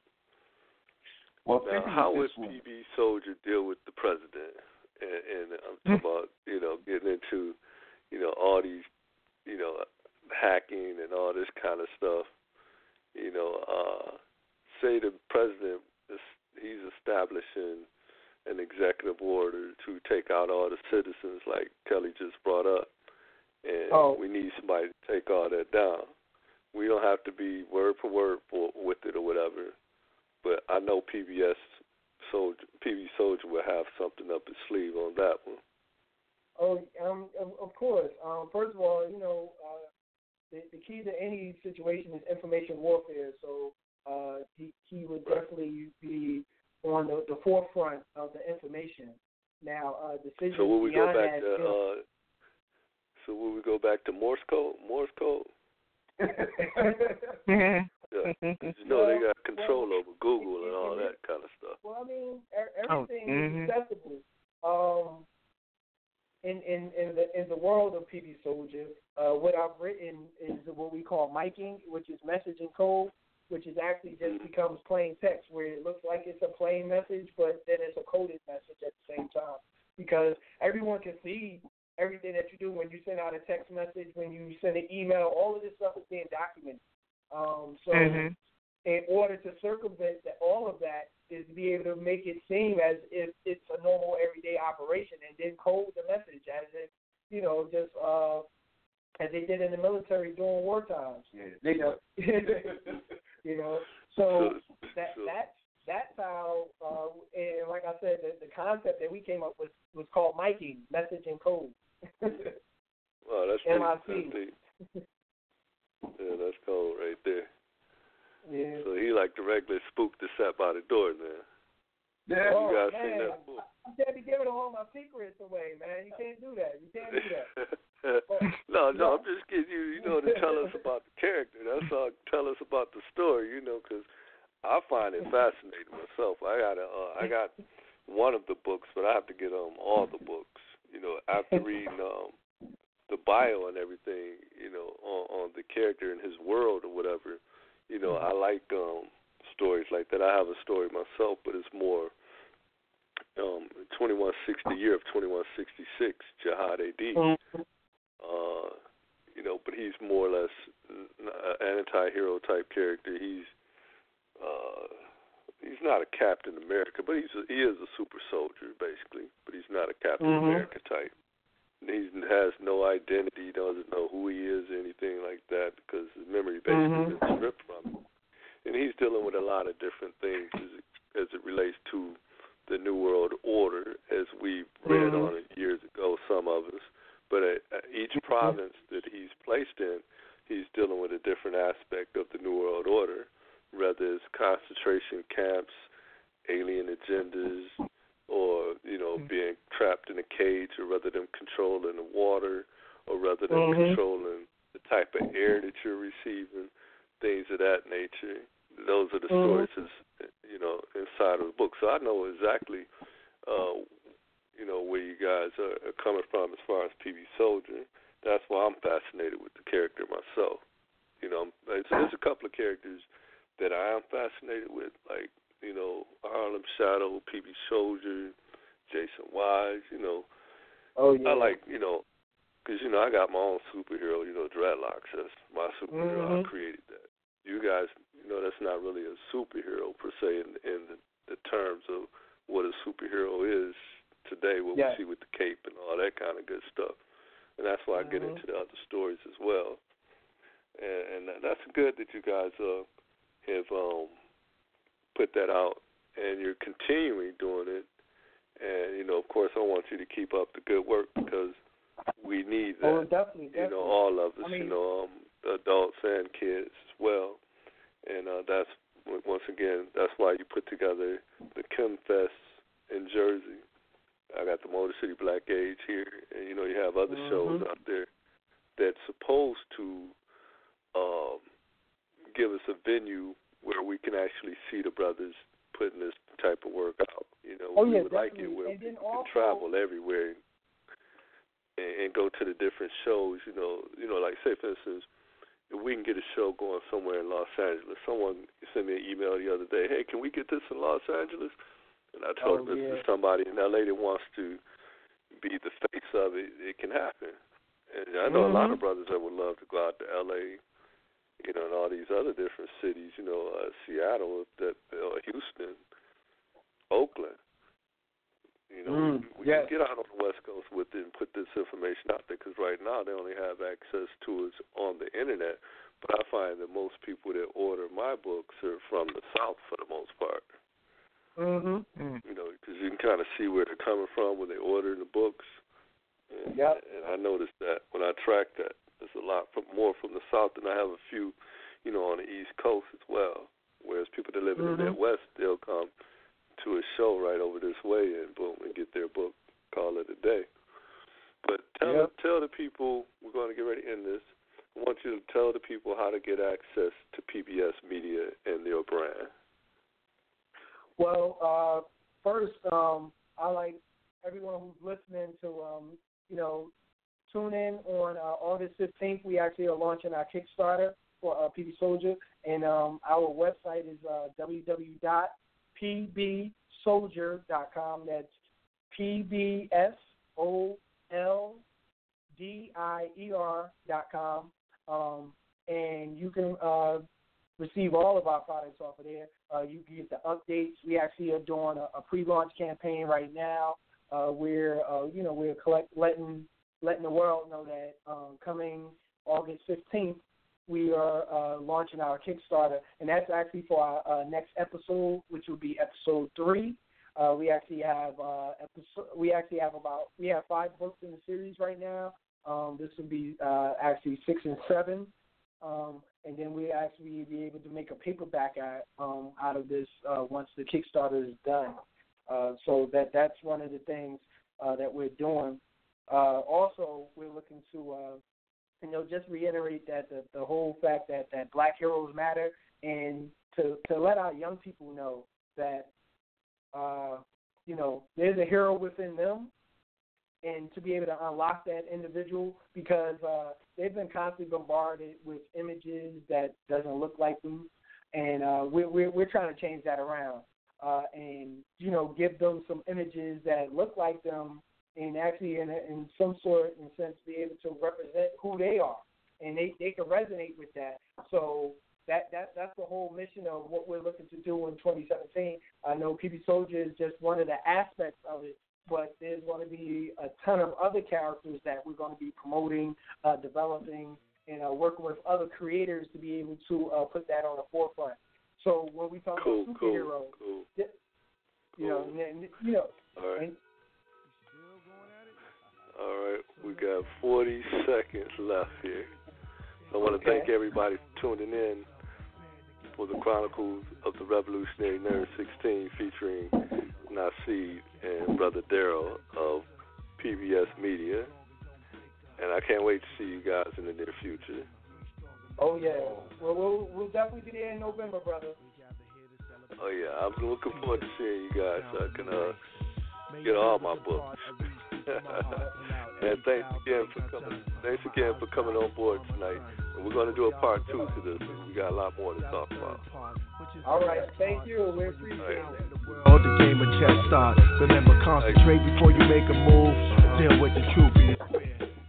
[SPEAKER 8] Well,
[SPEAKER 5] now, how would P B Soldier deal with the president? And, and I'm talking about, you know, getting into, you know, all these, you know, hacking and all this kind of stuff. You know, uh, say the president, is, he's establishing an executive order to take out all the citizens, like Kelly just brought up, and
[SPEAKER 7] oh.
[SPEAKER 5] we need somebody to take all that down. We don't have to be word for word for, with it or whatever. But I know P B S Soldier, P B Soldier will have something up his sleeve on that one.
[SPEAKER 7] Oh, um, of, of course. Um, first of all, you know, uh, the, the key to any situation is information warfare. So uh, he he would definitely be on the, the forefront of the information. Now, uh, decisions
[SPEAKER 5] so will we go
[SPEAKER 7] beyond
[SPEAKER 5] back
[SPEAKER 7] that,
[SPEAKER 5] to?
[SPEAKER 7] you know,
[SPEAKER 5] Uh, so will we go back to Morse code? Morse code.
[SPEAKER 7] yeah.
[SPEAKER 5] Yeah. You know, they got control well, over Google and all that kind of stuff.
[SPEAKER 7] Well, I mean, everything
[SPEAKER 6] oh, mm-hmm.
[SPEAKER 7] is accessible. Um, in in in the in the world of P B Soldier, uh, what I've written is what we call miking, which is message and code, which is actually just
[SPEAKER 5] mm-hmm.
[SPEAKER 7] becomes plain text, where it looks like it's a plain message, but then it's a coded message at the same time, because everyone can see everything that you do when you send out a text message, when you send an email. All of this stuff is being documented. Um, so
[SPEAKER 6] mm-hmm.
[SPEAKER 7] in order to circumvent that, all of that is to be able to make it seem as if it's a normal everyday operation, and then code the message as if, you know, just uh, as they did in the military during war times.
[SPEAKER 8] Yeah, they know.
[SPEAKER 7] You know, so that that's that's how. Uh, and like I said, the, the concept that we came up with was called miking, message and code.
[SPEAKER 5] Wow, that's
[SPEAKER 7] M I C.
[SPEAKER 5] deep. That's deep. Yeah, that's cold right there.
[SPEAKER 7] Yeah.
[SPEAKER 5] So he like the regular spook that sat by the door, man.
[SPEAKER 8] Yeah.
[SPEAKER 7] Oh,
[SPEAKER 5] you guys
[SPEAKER 7] man.
[SPEAKER 5] seen that book?
[SPEAKER 7] I can't be giving all my secrets away, man. You can't do that. You can't do that.
[SPEAKER 5] no, no, I'm just getting you, you know, to tell us about the character. That's all. Tell us about the story, you know, because I find it fascinating myself. I got a, uh, I got one of the books, but I have to get um all the books. You know, after reading um. the bio and everything, you know, on, on the character and his world or whatever, you know, I like um, stories like that. I have a story myself, but it's more um, twenty-one sixty, year of twenty-one sixty-six, Jihad A D. Uh, you know, but he's more or less an anti-hero type character. He's uh, he's not a Captain America, but he's a, he is a super soldier, basically, but he's not a Captain mm-hmm. America type. He has no identity, doesn't know who he is or anything like that because his memory base mm-hmm. has been stripped from him. And he's dealing with a lot of different things as it, as it relates to the New World Order, as we read mm-hmm. on it years ago, some of us. But at, at each province that he's placed in, he's dealing with a different aspect of the New World Order, whether it's concentration camps, alien agendas, or, you know, being trapped in a cage, or rather than controlling the water, or rather than mm-hmm. controlling the type of air that you're receiving, things of that nature. Those are the mm-hmm. stories, that's, you know, inside of the book. So I know exactly, uh, you know, where you guys are, are coming from as far as P B Soldier. That's why I'm fascinated with the character myself. You know, so there's a couple of characters that I am fascinated with, like, you know, Harlem Shadow, P B Soldier, Jason Wise, you know.
[SPEAKER 7] Oh, yeah.
[SPEAKER 5] I like, you know, because, you know, I got my own superhero, you know, Dreadlocks. That's my superhero.
[SPEAKER 7] Mm-hmm.
[SPEAKER 5] I created that. You guys, you know, that's not really a superhero per se in, in the, the terms of what a superhero is today, what
[SPEAKER 7] yeah.
[SPEAKER 5] we see with the cape and all that kind of good stuff. And that's why I get
[SPEAKER 7] mm-hmm.
[SPEAKER 5] into the other stories as well. And, and that's good that you guys uh, have um, put that out, and you're continuing doing it. And, you know, of course, I want you to keep up the good work because we need that.
[SPEAKER 7] Oh, definitely, definitely.
[SPEAKER 5] You know, all of us,
[SPEAKER 7] I mean,
[SPEAKER 5] you know, um, adults and kids as well. And uh, that's, once again, that's why you put together the Kim Fest in Jersey. I got the Motor City Black Age here. And, you know, you have other
[SPEAKER 7] mm-hmm. shows
[SPEAKER 5] out there that's supposed to um, give us a venue where we can actually see the brothers putting this type of work out. You know,
[SPEAKER 7] oh,
[SPEAKER 5] we
[SPEAKER 7] yeah,
[SPEAKER 5] would like
[SPEAKER 7] definitely.
[SPEAKER 5] it where
[SPEAKER 7] and then
[SPEAKER 5] we
[SPEAKER 7] also,
[SPEAKER 5] can travel everywhere and, and go to the different shows. You know, you know, like say for instance, if we can get a show going somewhere in Los Angeles. Someone sent me an email the other day. Hey, can we get this in Los Angeles? And I told
[SPEAKER 7] oh,
[SPEAKER 5] them
[SPEAKER 7] yeah.
[SPEAKER 5] if somebody in L A that wants to be the face of it, it can happen. And I know
[SPEAKER 7] mm-hmm.
[SPEAKER 5] a lot of brothers that would love to go out to L A, you know, and all these other different cities, you know, uh, Seattle, that uh, Houston, Oakland. You know,
[SPEAKER 7] mm,
[SPEAKER 5] we, we
[SPEAKER 7] yes.
[SPEAKER 5] can get out on the West Coast with it and put this information out there because right now they only have access to it on the internet. But I find that most people that order my books are from the South for the most part.
[SPEAKER 7] Mm-hmm.
[SPEAKER 5] You know, because you can kind of see where they're coming from when they order the books. And,
[SPEAKER 7] yep.
[SPEAKER 5] and I noticed that when I track that, there's a lot from, more from the South than I have a few, you know, on the East Coast as well. Whereas people that live in
[SPEAKER 7] mm-hmm.
[SPEAKER 5] the Midwest, they'll come to a show right over this way and boom, and get their book, call it a day. But tell
[SPEAKER 7] yep.
[SPEAKER 5] the, tell the people, we're going to get ready to end this. I want you to tell the people how to get access to P B S Media and their brand.
[SPEAKER 7] Well, uh, first, um, I like everyone who's listening to, um, you know, tune in on uh, August fifteenth. We actually are launching our Kickstarter for uh, P B Soldier, and um, our website is uh, w w w dot p b soldier dot com. That's P B S O L D I E R dot com. Um, and you can uh, receive all of our products off of there. Uh, you can get the updates. We actually are doing a, a pre-launch campaign right now. Uh, we're, uh, you know, we're collect, letting letting the world know that um, coming August fifteenth, we are uh, launching our Kickstarter, and that's actually for our uh, next episode, which will be episode three. Uh, we actually have uh, episode, we actually have about we have five books in the series right now. Um, this will be uh, actually six and seven, um, and then we actually be able to make a paperback out, um, out of this uh, once the Kickstarter is done. Uh, so that that's one of the things uh, that we're doing. Uh, also, we're looking to, uh, you know, just reiterate that the, the whole fact that, that Black heroes matter, and to, to let our young people know that, uh, you know, there's a hero within them, and to be able to unlock that individual, because uh, they've been constantly bombarded with images that doesn't look like them, and uh, we're, we're we're trying to change that around, uh, and you know, give them some images that look like them, and actually in a, in some sort in sense be able to represent who they are, and they, they can resonate with that. So that that that's the whole mission of what we're looking to do in twenty seventeen. I know P B Soldier is just one of the aspects of it, but there's going to be a ton of other characters that we're going to be promoting, uh, developing, and uh, working with other creators to be able to uh, put that on the forefront. So when we talk
[SPEAKER 5] cool,
[SPEAKER 7] about superheroes,
[SPEAKER 5] cool,
[SPEAKER 7] cool. you know,
[SPEAKER 5] cool.
[SPEAKER 7] and, you know,
[SPEAKER 5] all right.
[SPEAKER 7] And,
[SPEAKER 5] all right, we got forty seconds left here. I want to
[SPEAKER 7] okay.
[SPEAKER 5] thank everybody for tuning in for the Chronicles of the Revolutionary Nerd sixteen, featuring Nasib and Brother Daryl of P B S Media. And I can't wait to see you guys in the near future.
[SPEAKER 7] Oh, yeah. Well, we'll, we'll definitely be there in November, brother.
[SPEAKER 5] Oh, yeah. I'm looking forward to seeing you guys so I can uh, get all my books. And thanks again for coming. Thanks again for coming on board tonight. And we're going to do a part two to this. We got a lot more to talk about.
[SPEAKER 7] All right. Thank you. We appreciate it.
[SPEAKER 4] All the game of chess start. Remember, concentrate before you make a move. Deal with the truth. Remember,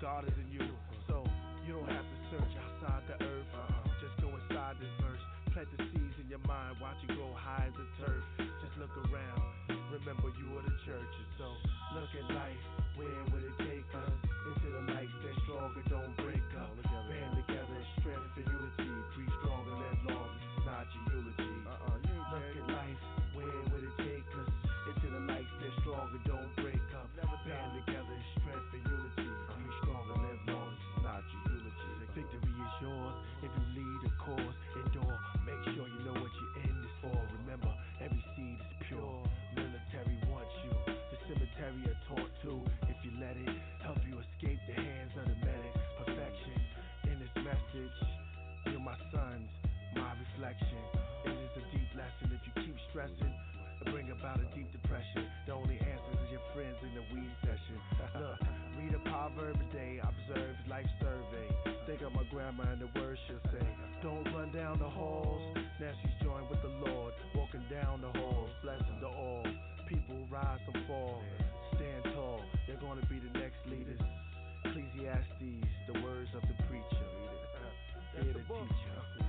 [SPEAKER 9] God is in you. So you don't have to search outside the earth. Uh-uh. Just go inside this verse. Plant the seeds in your mind, watch it grow high as a turf. Just look around, remember you are the churches. So look at life, where would it take us? Into the light, stay stronger, don't break up. Band together, strength and unity. Be strong and live long, this is not your eulogy. Uh-uh, you look at life, where would it take us? Into the light, stay stronger, don't break up. Band together, strength and unity. Be strong and live long, this is not your eulogy. Victory is yours if you lead a cause. Endure, make sure you know what you're in this for. Remember, every seed is pure. Military wants you. The cemetery are taught to. If you let it help you escape the hands of the medic. Perfection in this message. You're my sons, my reflection. It is a deep lesson if you keep stressing. Bring about a deep depression. The only answers is your friends in the weed session. Look, read a proverb a day, observe life survey. Think of my grandma and the words she'll say. Don't run down the halls. Now she's joined with the Lord, walking down the halls, blessing to all. People rise and fall, stand tall. They're gonna be the next leaders. Ecclesiastes, the words of the preacher. Hear the teacher.